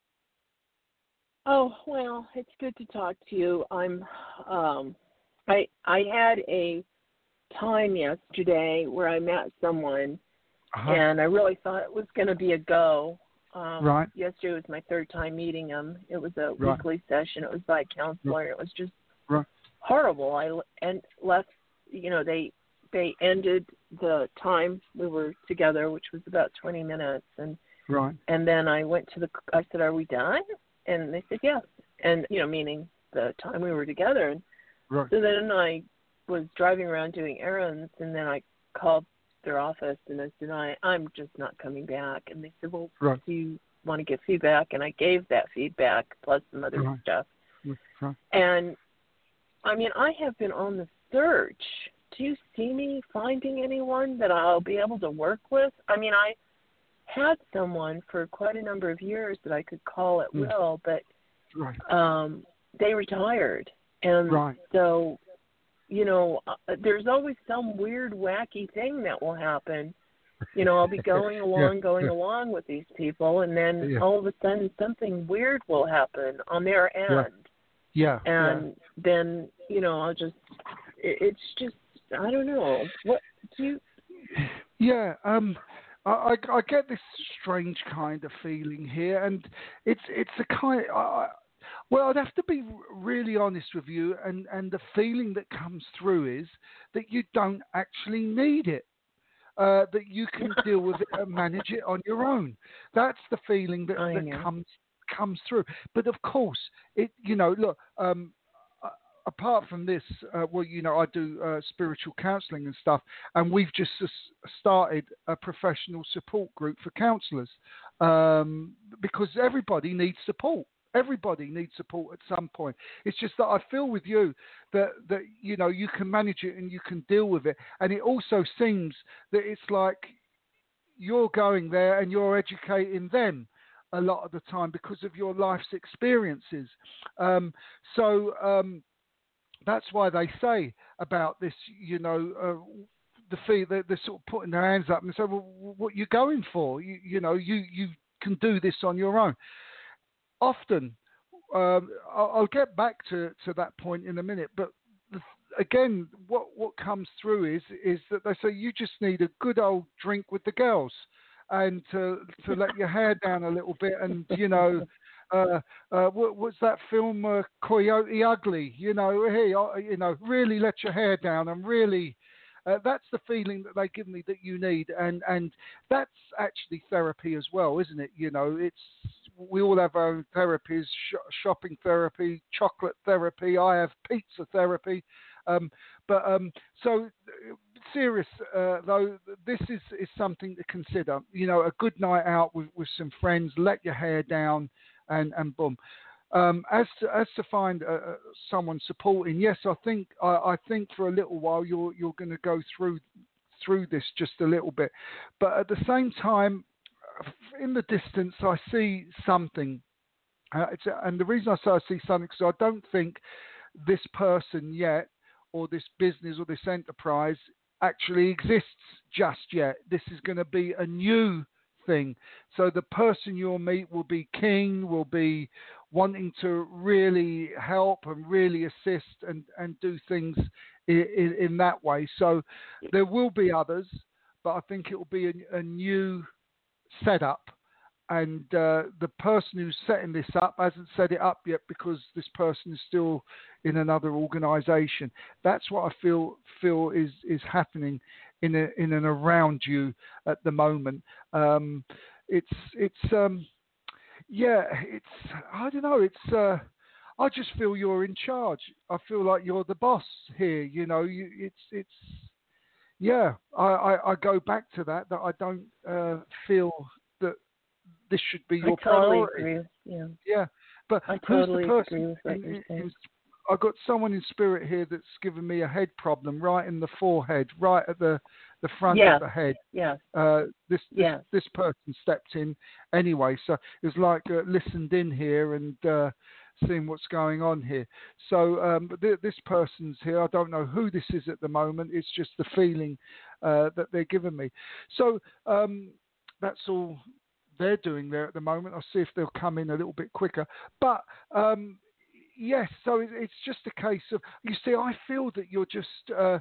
Oh well, it's good to talk to you. I'm, um, I I had a time yesterday where I met someone, Uh-huh. and I really thought it was going to be a go. Um, Right. Yesterday was my third time meeting him. It was a Right. weekly session. It was by a counselor. It was just Right. horrible. I l- and left. You know, they they ended the time we were together, which was about twenty minutes, and Right. and then I went to the. I said, "Are we done?" And they said, "Yes." And you know, meaning the time we were together. And Right. so then I was driving around doing errands, and then I called their office and I said, I, I'm just not coming back. And they said, well, Right. do you want to give feedback? And I gave that feedback plus some other Right. stuff. Right. And, I mean, I have been on the search. Do you see me finding anyone that I'll be able to work with? I mean, I had someone for quite a number of years that I could call at Mm. will, but Right. um, they retired. And Right. so, you know, uh, there's always some weird, wacky thing that will happen. You know, I'll be going along, yeah, going yeah. along with these people, and then Yeah. all of a sudden something weird will happen on their end. Yeah. And yeah. then, you know, I'll just, it, it's just, I don't know. What do you? Yeah, um, I, I, I get this strange kind of feeling here, and it's it's a kind. I, well, I'd have to be really honest with you, and, and the feeling that comes through is that you don't actually need it. Uh, that you can deal with it and manage it on your own. That's the feeling that, I that know. comes comes through. But of course, it you know look. Um, uh, apart from this, uh, well, you know, I do uh, spiritual counselling and stuff, and we've just s- started a professional support group for counsellors um, because everybody needs support. Everybody needs support at some point. It's just that I feel with you that, that you know you can manage it and you can deal with it. And it also seems that it's like you're going there and you're educating them a lot of the time because of your life's experiences. Um, so um, that's why they say about this, you know, uh, the fee, they're, they're sort of putting their hands up and say, well, what are you going for? You, you know, you, you can do this on your own. Often, um, I'll, I'll get back to, to that point in a minute, but the, again, what, what comes through is is that they say you just need a good old drink with the girls and to, to let your hair down a little bit and, you know, uh, uh, what, what's that film, uh, Coyote Ugly? You know, hey, uh, you know, really let your hair down and really... Uh, that's the feeling that they give me that you need, and, and that's actually therapy as well, isn't it? You know, it's we all have our own therapies: sh- shopping therapy, chocolate therapy. I have pizza therapy, um, but um, so serious uh, though. This is, is something to consider. You know, a good night out with, with some friends. Let your hair down, and and boom. Um, as to, as to find uh, someone supporting, yes, I think I, I think for a little while you're you're going to go through through this just a little bit, but at the same time, in the distance, I see something, uh, it's, and the reason I say I see something because I don't think this person yet, or this business, or this enterprise actually exists just yet. This is going to be a new thing. So the person you'll meet will be keen, will be wanting to really help and really assist and, and do things in, in, in that way. So there will be others, but I think it will be a, a new setup. And uh, the person who's setting this up hasn't set it up yet because this person is still in another organisation. That's what I feel feel is, is happening in a, in and around you at the moment. Um, it's it's um, yeah, it's I don't know. It's uh, I just feel you're in charge. I feel like you're the boss here. You know, you, it's it's yeah. I, I, I go back to that. That I don't uh, feel that this should be your I totally priority. agree. Yeah, yeah. But I who's totally the person agree with what in, you're in, saying. in, I've got someone in spirit here that's given me a head problem right in the forehead, right at the, the front yes. of the head. Yes. Uh, this, this yes. this person stepped in anyway, so it was like uh, listened in here and uh, seeing what's going on here. So um, th- this person's here. I don't know who this is at the moment. It's just the feeling uh, that they're giving me. So um, that's all they're doing there at the moment. I'll see if they'll come in a little bit quicker. But um, yes, so it, it's just a case of, you see, I feel that you're just uh,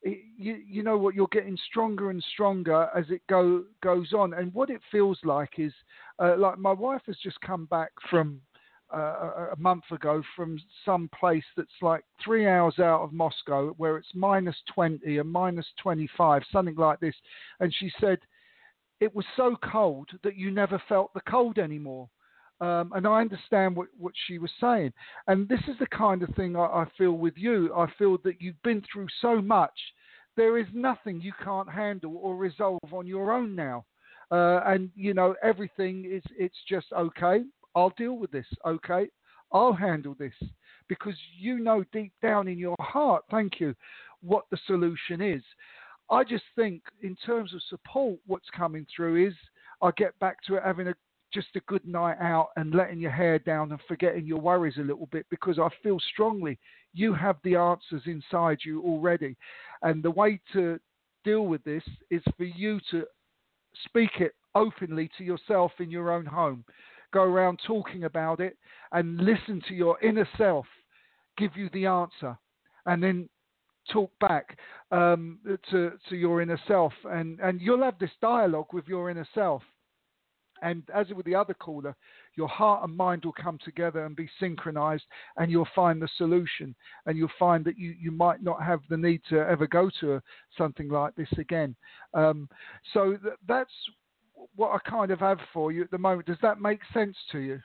you, you know what, you're getting stronger and stronger as it go goes on. And what it feels like is, uh, like my wife has just come back from uh, a month ago from some place that's like three hours out of Moscow, where it's minus twenty and minus twenty-five, something like this. And she said it was so cold that you never felt the cold anymore. Um, and I understand what, what she was saying. And this is the kind of thing I, I feel with you. I feel that you've been through so much. There is nothing you can't handle or resolve on your own now. Uh, and, you know, everything is, it's just, okay, I'll deal with this. Okay, I'll handle this. Because you know deep down in your heart, thank you, what the solution is. I just think in terms of support, what's coming through is I get back to it having a just a good night out and letting your hair down and forgetting your worries a little bit, because I feel strongly you have the answers inside you already. And the way to deal with this is for you to speak it openly to yourself in your own home. Go around talking about it and listen to your inner self give you the answer, and then talk back um, to, to your inner self. And, and you'll have this dialogue with your inner self. And as with the other caller, your heart and mind will come together and be synchronized, and you'll find the solution. And you'll find that you, you might not have the need to ever go to a, something like this again. Um, so th- that's what I kind of have for you at the moment. Does that make sense to you?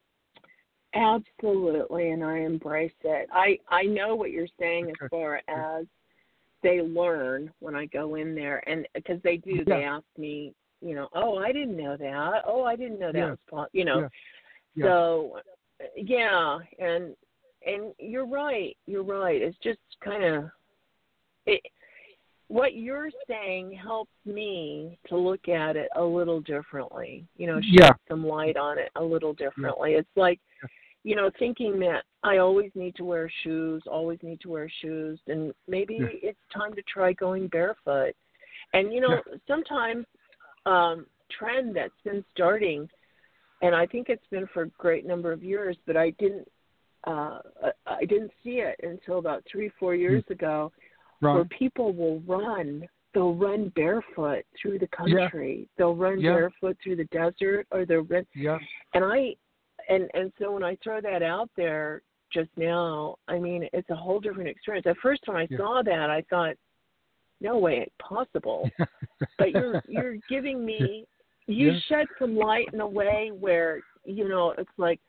Absolutely, and I embrace it. I, I know what you're saying okay. as far as they learn when I go in there, and because they do, yeah. they ask me, you know, oh, I didn't know that. Oh, I didn't know that yeah. was possible. You know, yeah. Yeah. so yeah, and and you're right. You're right. It's just kind of it. What you're saying helps me to look at it a little differently. You know, shed yeah. some light on it a little differently. Yeah. It's like, you know, thinking that I always need to wear shoes, always need to wear shoes, and maybe yeah. it's time to try going barefoot. And you know, yeah. sometimes. Um, trend that's been starting, and I think it's been for a great number of years, but I didn't uh, I didn't see it until about three, four years mm. ago, right. where people will run, they'll run barefoot through the country, yeah. they'll run yeah. barefoot through the desert, or they'll run, yeah. and I, and, and so when I throw that out there just now, I mean, it's a whole different experience. At first when I yeah. saw that, I thought, no way possible. But you're you're giving me you yeah. shed some light in a way where, you know, it's like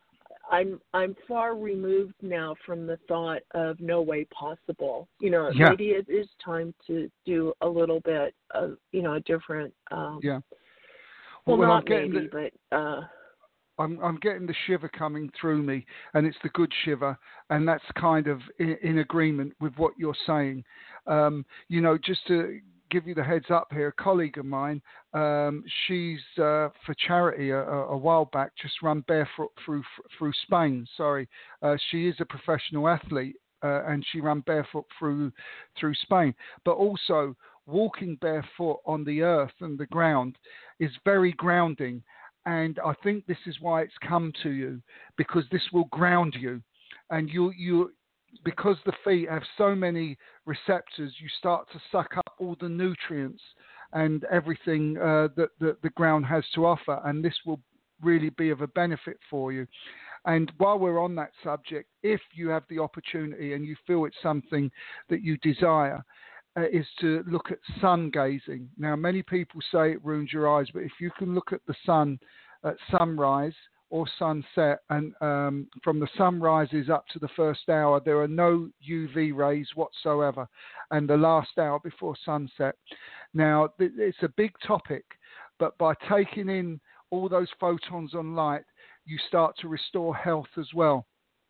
I'm I'm far removed now from the thought of no way possible. You know, yeah. maybe it is time to do a little bit of, you know, a different um yeah. Well, well not maybe, the, but uh I'm, I'm getting the shiver coming through me, and it's the good shiver, and that's kind of in, in agreement with what you're saying. Um, you know, just to give you the heads up here, a colleague of mine, um, she's uh, for charity a, a while back just run barefoot through through Spain. Sorry, uh, she is a professional athlete, uh, and she ran barefoot through through Spain. But also, walking barefoot on the earth and the ground is very grounding. And I think this is why it's come to you, because this will ground you. And you, you, because the feet have so many receptors, you start to suck up all the nutrients and everything uh, that, that the ground has to offer. And this will really be of a benefit for you. And while we're on that subject, if you have the opportunity and you feel it's something that you desire, Uh, is to look at sun gazing. Now, many people say it ruins your eyes, but if you can look at the sun at sunrise or sunset, and um, from the sunrises up to the first hour, there are no U V rays whatsoever, and the last hour before sunset. Now, th- it's a big topic, but by taking in all those photons on light, you start to restore health as well.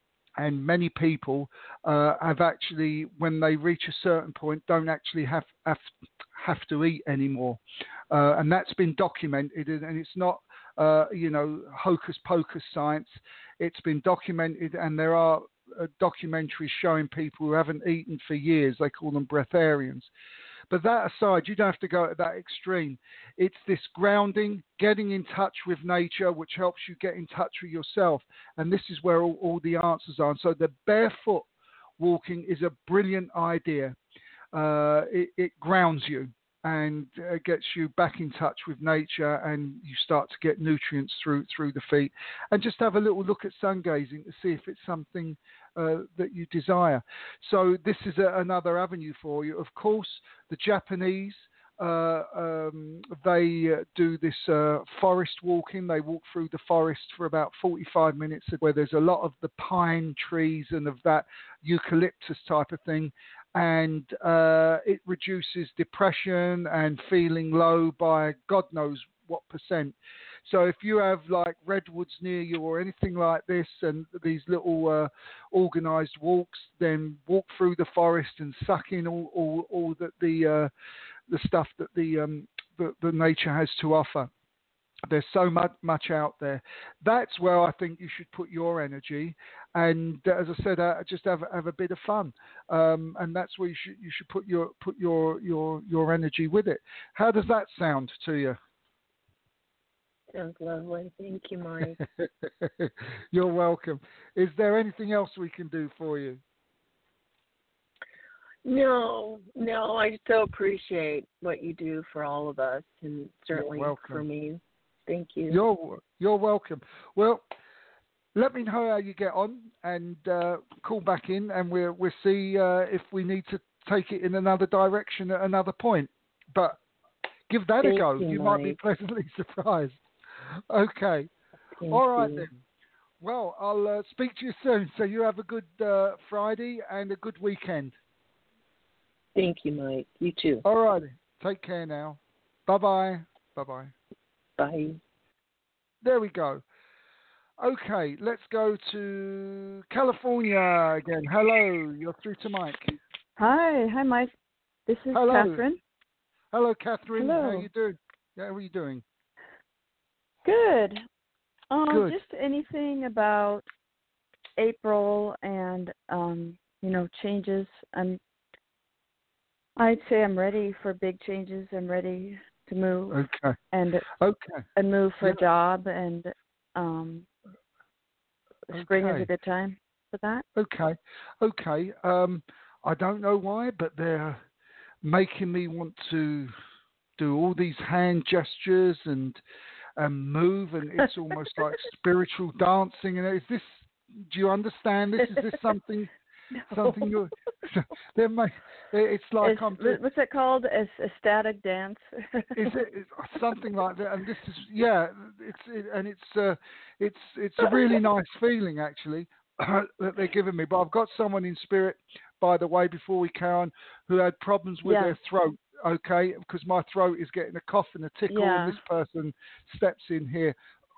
And many people uh, have actually, when they reach a certain point, don't actually have have, have to eat anymore. Uh, and that's been documented, and it's not, uh, you know, hocus pocus science. It's been documented, and there are uh, documentaries showing people who haven't eaten for years. They call them breatharians. But that aside, you don't have to go to that extreme. It's this grounding, getting in touch with nature, which helps you get in touch with yourself. And this is where all, all the answers are. And so the barefoot walking is a brilliant idea. uh, it, it grounds you and uh, gets you back in touch with nature, and you start to get nutrients through through the feet. And just have a little look at sun gazing to see if it's something uh, that you desire. So this is a, another avenue for you. Of course, the Japanese, uh, um, they uh, do this uh, forest walking. They walk through the forest for about forty-five minutes, where there's a lot of the pine trees and of that eucalyptus type of thing. And uh, it reduces depression and feeling low by God knows what percent. So if you have like redwoods near you or anything like this, and these little uh, organised walks, then walk through the forest and suck in all all, all that the uh, the stuff that the, um, the the nature has to offer. There's so much, much out there. That's where I think you should put your energy, and uh, as I said, uh, just have have a bit of fun, um, and that's where you should you should put your put your your your energy with it. How does that sound to you? Sounds lovely. Thank you, Mike. You're welcome. Is there anything else we can do for you? No, no, I so appreciate what you do for all of us, and certainly for me. Thank you. You're you're welcome. Well, let me know how you get on, and uh, call back in, and we'll we'll see uh, if we need to take it in another direction at another point. But give that Thank a go. You, you Mike. might be pleasantly surprised. Okay. Thank All right you. then. Well, I'll uh, speak to you soon. So you have a good uh, Friday and a good weekend. Thank you, Mike. You too. All righty. Take care now. Bye-bye. Bye-bye. Bye. There we go. Okay, let's go to California again. Hello, you're through to Mike. Hi. Hi, Mike. This is Hello. Catherine. Hello, Catherine. Hello. How are you doing? Yeah, how are you doing? Good. Um, Good. Just anything about April and, um, you know, changes. I'm I'd say I'm ready for big changes. I'm ready to move Okay. and Okay. and move for Yeah. a job, and um, spring is Okay. a good time for that. Okay. Okay. Um, I don't know why, but they're making me want to do all these hand gestures and and move, and it's almost like spiritual dancing. And is this? Do you understand this? Is this something? No. Something you're? They're make, It's like It's- I'm doing. what's it called? A, a static dance. Is it it's something like that? And this is yeah, it's it, and it's uh, it's it's a really nice feeling actually that they're giving me. But I've got someone in spirit, by the way, before we carry on, who had problems with Yeah. their throat. Okay, because my throat is getting a cough and a tickle, Yeah. and this person steps in here.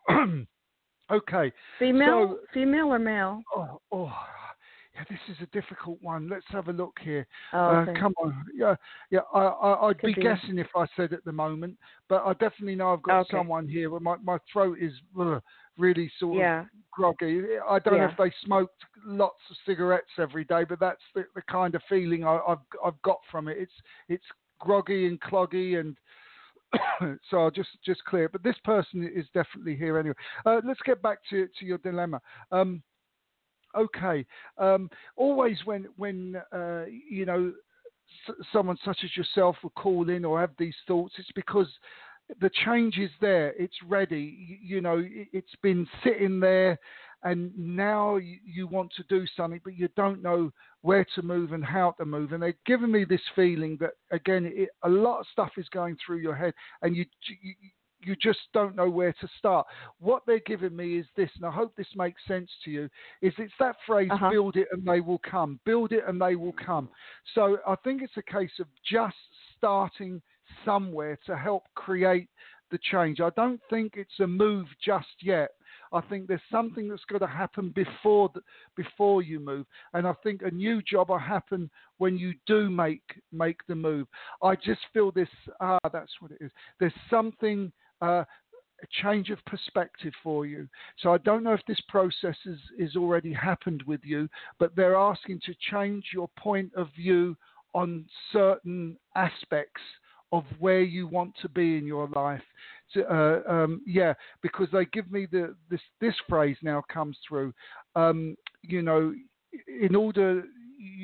Okay. Female, So, female or male? oh, oh, yeah, this is a difficult one. Let's have a look here. Oh, okay. Uh, come on, yeah, yeah. I, I, I'd Could be, be. guessing if I said at the moment, but I definitely know I've got Okay. someone here. Where my my throat is ugh, really sort Yeah. of groggy. I don't know Yeah. if they smoked lots of cigarettes every day, but that's the, the kind of feeling I, I've I've got from it. It's it's groggy and cloggy, and so I'll just just clear it. But this person is definitely here anyway. Uh, let's get back to to your dilemma. Um, Okay. Um, always when when uh, you know s- someone such as yourself will call in or have these thoughts, it's because the change is there. It's ready. You, you know, it, it's been sitting there, and now you, you want to do something, but you don't know where to move and how to move. And they're giving me this feeling that again, it, a lot of stuff is going through your head, and you. you you just don't know where to start. What they're giving me is this, and I hope this makes sense to you, is it's that phrase, Uh-huh. build it and they will come. Build it and they will come. So I think it's a case of just starting somewhere to help create the change. I don't think it's a move just yet. I think there's something that's got to happen before the, before you move, and I think a new job will happen when you do make make the move. I just feel this. Ah, that's what it is. There's something. Uh, a change of perspective for you. So I don't know if this process is, is already happened with you, but they're asking to change your point of view on certain aspects of where you want to be in your life. So, uh, um, yeah, because they give me the this this phrase now comes through. Um, you know, in order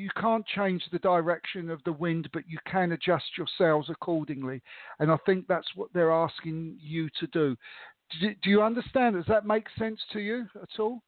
you can't change the direction of the wind, but you can adjust your sails accordingly. And I think that's what they're asking you to do. Do, do you understand? Does that make sense to you at all?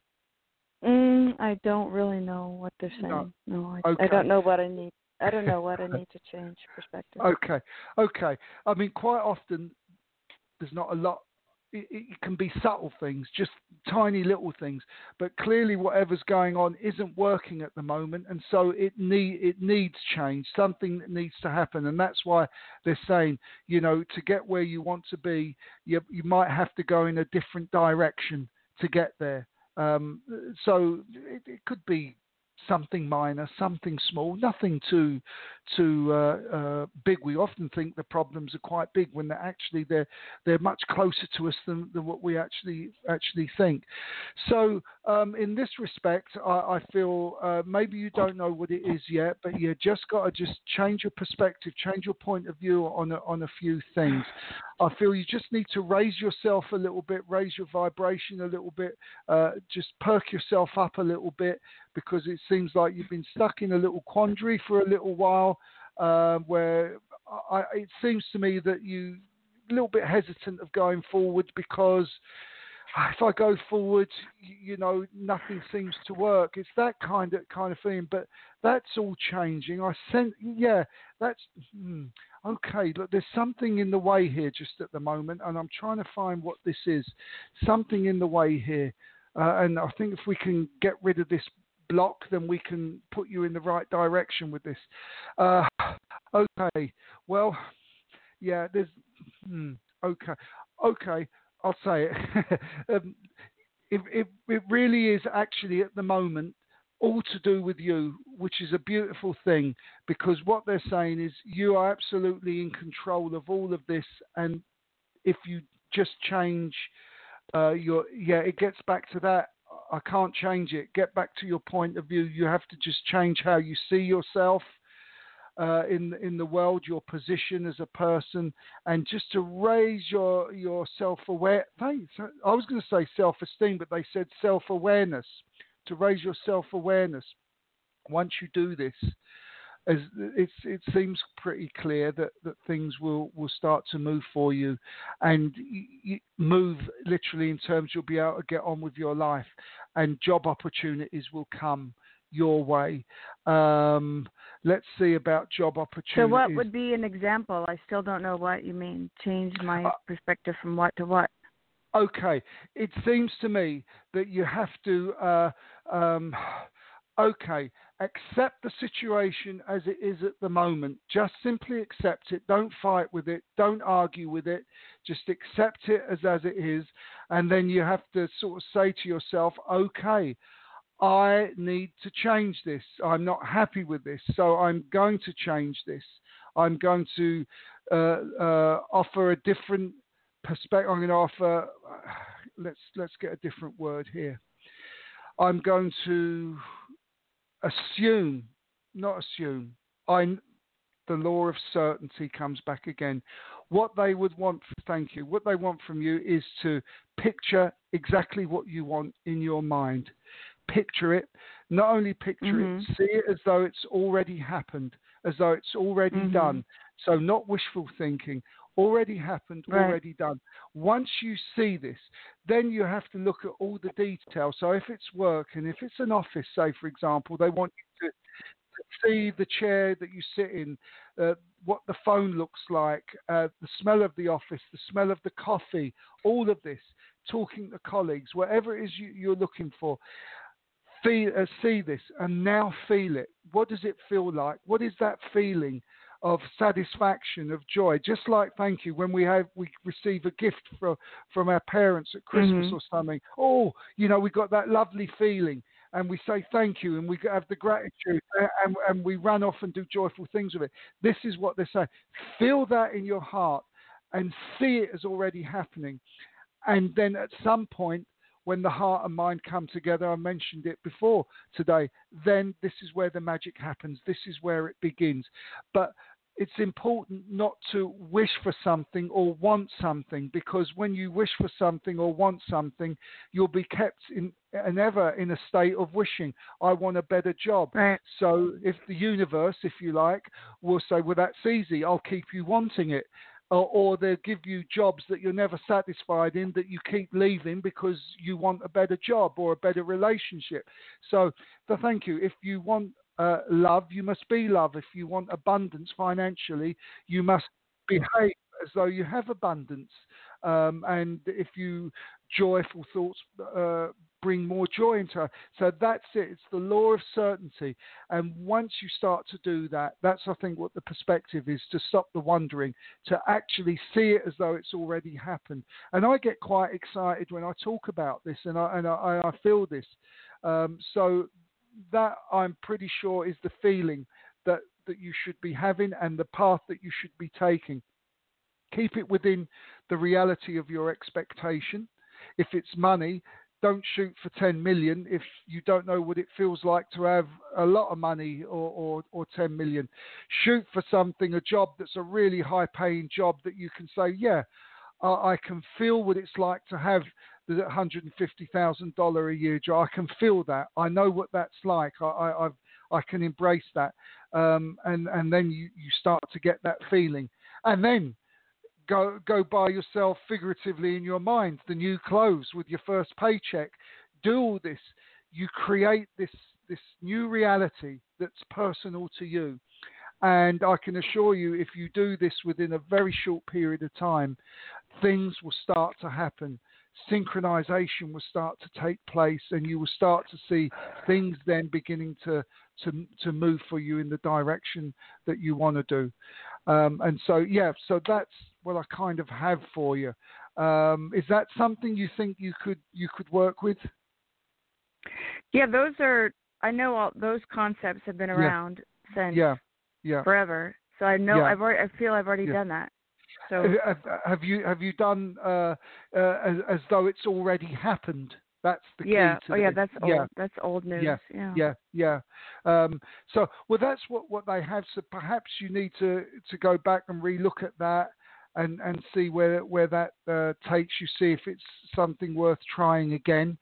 Mm, I don't really know what they're saying. No, no I, okay. I don't know what I need. I don't know what I need to change perspective. Okay, okay. I mean, quite often there's not a lot. It, it can be subtle things, just tiny little things. But clearly, whatever's going on isn't working at the moment, and so it need it needs change. Something that needs to happen, and that's why they're saying, you know, to get where you want to be, you you might have to go in a different direction to get there. Um, so it, it could be something minor, something small, nothing too too uh, uh, big. We often think the problems are quite big when they're actually they're they're much closer to us than, than what we actually actually think. So um, in this respect, I, I feel uh, maybe you don't know what it is yet, but you just got to just change your perspective, change your point of view on a, on a few things. I feel you just need to raise yourself a little bit, raise your vibration a little bit, uh, just perk yourself up a little bit, because it seems like you've been stuck in a little quandary for a little while, uh, where I, it seems to me that you're a little bit hesitant of going forward because if I go forward, you know, nothing seems to work. It's that kind of kind of thing, but that's all changing. I sense, yeah, that's hmm, okay. Look, there's something in the way here just at the moment, and I'm trying to find what this is. Something in the way here, uh, and I think if we can get rid of this block, then we can put you in the right direction with this. Uh, okay, well, yeah, there's hmm, okay, okay. I'll say it. um, it, it. It really is actually at the moment all to do with you, which is a beautiful thing, because what they're saying is you are absolutely in control of all of this, and if you just change uh, your, yeah, it gets back to that. I can't change it. Get back to your point of view. You have to just change how you see yourself Uh, in in the world, your position as a person, and just to raise your your self-aware. Thanks. I was going to say self-esteem, but they said self-awareness. To raise your self-awareness. Once you do this, as it's it seems pretty clear that, that things will, will start to move for you, and you, you move literally in terms you'll be able to get on with your life, and job opportunities will come your way. Um, let's see about job opportunities. So what would be an example? I still don't know what you mean. Change my uh, perspective from what to what? Okay. It seems to me that you have to, uh, um, okay, accept the situation as it is at the moment. Just simply accept it. Don't fight with it. Don't argue with it. Just accept it as, as it is. And then you have to sort of say to yourself, okay, I need to change this. I'm not happy with this, so I'm going to change this. I'm going to uh, uh, offer a different perspective. I'm going to offer. Uh, let's let's get a different word here. I'm going to assume, not assume. I. The law of certainty comes back again. What they would want, thank you. What they want from you is to picture exactly what you want in your mind. Picture it, not only picture mm-hmm. it, see it as though it's already happened, as though it's already mm-hmm. done. So not wishful thinking, already happened, right. already done. Once you see this, then you have to look at all the details. So if it's work and if it's an office, say for example, they want you to, to see the chair that you sit in, uh, what the phone looks like, uh, the smell of the office, the smell of the coffee, all of this, talking to colleagues, whatever it is you, you're looking for. Feel, uh, see this and now feel it. What does it feel like? What is that feeling of satisfaction, of joy? Just like, thank you, when we have we receive a gift from from our parents at Christmas mm-hmm. or something. Oh, you know, we got that lovely feeling, and we say thank you, and we have the gratitude, and, and we run off and do joyful things with it. This is what they're saying. Feel that in your heart and see it as already happening, and then at some point, when the heart and mind come together, I mentioned it before today, then this is where the magic happens. This is where it begins. But it's important not to wish for something or want something, because when you wish for something or want something, you'll be kept in and ever in a state of wishing. I want a better job. Right. So if the universe, if you like, will say, well, that's easy, I'll keep you wanting it. Or, or they'll give you jobs that you're never satisfied in, that you keep leaving because you want a better job or a better relationship. So, so thank you. If you want uh, love, you must be love. If you want abundance financially, you must behave as though you have abundance. Um, and if you joyful thoughts uh, bring more joy into her. So that's it. It's the law of certainty. And once you start to do that, that's, I think, what the perspective is, to stop the wondering, to actually see it as though it's already happened. And I get quite excited when I talk about this, and I, and I, I feel this. Um, so that, I'm pretty sure, is the feeling that, that you should be having and the path that you should be taking. Keep it within the reality of your expectation. If it's money, don't shoot for ten million if you don't know what it feels like to have a lot of money, or, or, or ten million. Shoot for something, a job that's a really high paying job that you can say, yeah, I, I can feel what it's like to have the one hundred fifty thousand dollars a year job. I can feel that. I know what that's like. I, I, I've, I can embrace that. Um, and, and then you, you start to get that feeling. And then Go go buy yourself, figuratively in your mind, the new clothes with your first paycheck. Do all this. You create this this new reality that's personal to you. And I can assure you, if you do this within a very short period of time, things will start to happen. Synchronization will start to take place, and you will start to see things then beginning to to to move for you in the direction that you want to do. Um, and so, yeah, so that's what I kind of have for you. Um, is that something you think you could you could work with? Yeah, those are. I know all those concepts have been around yeah. since yeah. Yeah. forever. So I know yeah. I've already. I feel I've already yeah. done that. So have, have you have you done uh, uh, as, as though it's already happened? That's the key. Yeah. To oh yeah, the, that's old. yeah. That's old news. Yeah. Yeah. Yeah. Yeah. Um, so well, that's what, what they have. So perhaps you need to, to go back and relook at that and, and see where where that uh, takes you. See if it's something worth trying again.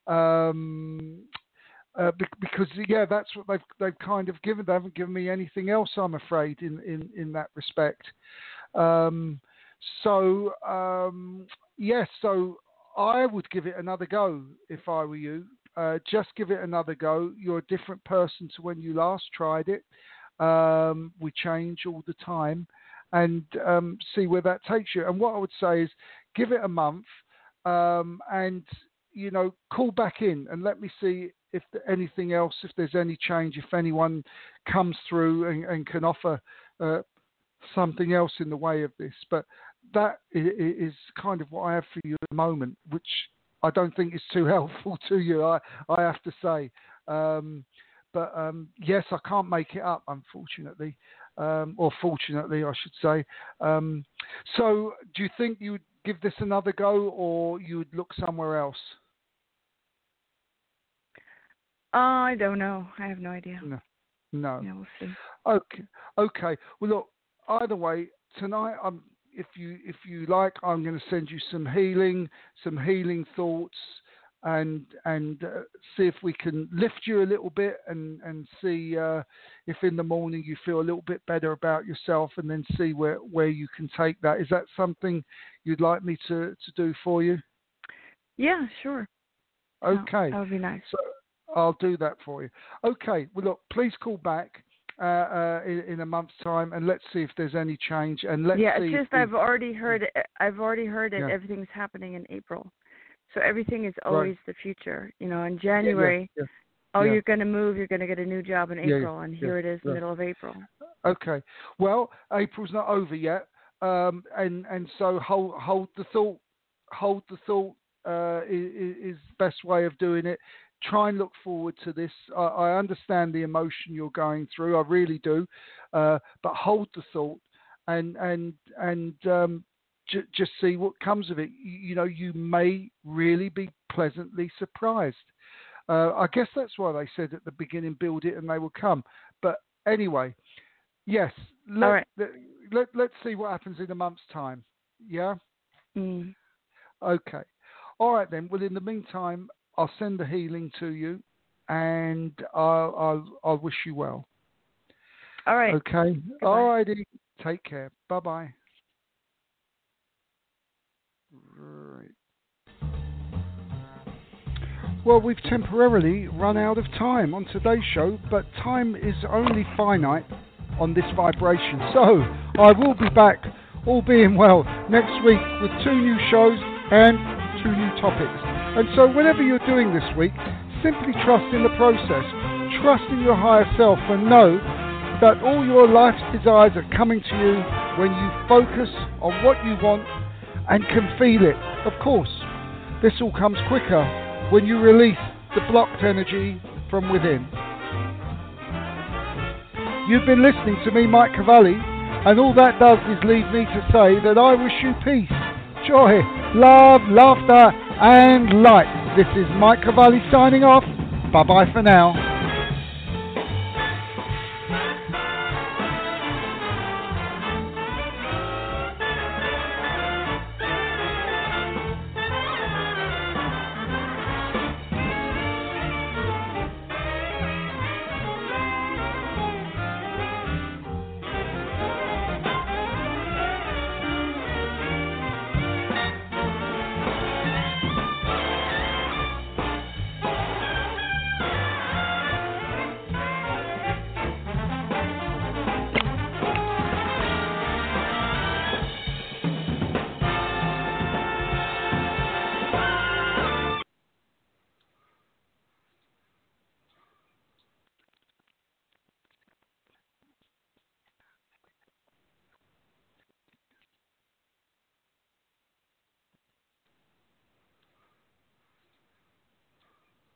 Um, uh, because yeah, that's what they've they've kind of given. They haven't given me anything else, I'm afraid, in, in, in that respect. Um, so um, yes, so I would give it another go if I were you. Uh, just give it another go. You're a different person to when you last tried it. Um, we change all the time, and um, see where that takes you. And what I would say is, give it a month, um, and you know, call back in and let me see if anything else, if there's any change, if anyone comes through and, and can offer uh, something else in the way of this. But that is kind of what I have for you at the moment, which I don't think is too helpful to you, I, I have to say. Um, but um, yes, I can't make it up, unfortunately, um, or fortunately, I should say. Um, so do you think you would give this another go, or you would look somewhere else? Uh, I don't know. I have no idea. No. No. Yeah, we'll see. Okay. Okay. Well, look, either way, tonight, I'm, if you if you like, I'm going to send you some healing, some healing thoughts, and and uh, see if we can lift you a little bit, and and see uh, if in the morning you feel a little bit better about yourself, and then see where, where you can take that. Is that something you'd like me to, to do for you? Yeah, sure. Okay. Oh, that would be nice. So I'll do that for you. Okay. Well, look, please call back uh, uh, in, in a month's time, and let's see if there's any change. And let's yeah, see. it's just if I've already heard. It, I've already heard it. Yeah. Everything's happening in April, so everything is always right. the future. You know, in January, yeah, yeah, oh, yeah. you're going to move. You're going to get a new job in Yeah, April, and here yeah, it is, yeah. middle of April. Okay. Well, April's not over yet, um, and and so hold hold the thought. Hold the thought uh, is, is the best way of doing it. Try and look forward to this. I, I understand the emotion you're going through. I really do. Uh, but hold the thought and and and um, j- just see what comes of it. You, you know, you may really be pleasantly surprised. Uh, I guess that's why they said at the beginning, build it and they will come. But anyway, Yes. Let, All right. Let, let, let's see what happens in a month's time. Yeah? Mm. Okay. All right then. Well, in the meantime, I'll send the healing to you, and I'll, I'll, I'll wish you well. All right. Okay. Goodbye. All righty. Take care. Bye-bye. Right. Well, we've temporarily run out of time on today's show, but time is only finite on this vibration. So, I will be back, all being well, next week with two new shows and two new topics. And so, whatever you're doing this week, simply trust in the process, trust in your higher self, and know that all your life's desires are coming to you when you focus on what you want and can feel it. Of course, this all comes quicker when you release the blocked energy from within. You've been listening to me, Mike Cavalli, and all that does is leave me to say that I wish you peace, joy, love, laughter, and light. This is Mike Cavalli signing off. Bye-bye for now.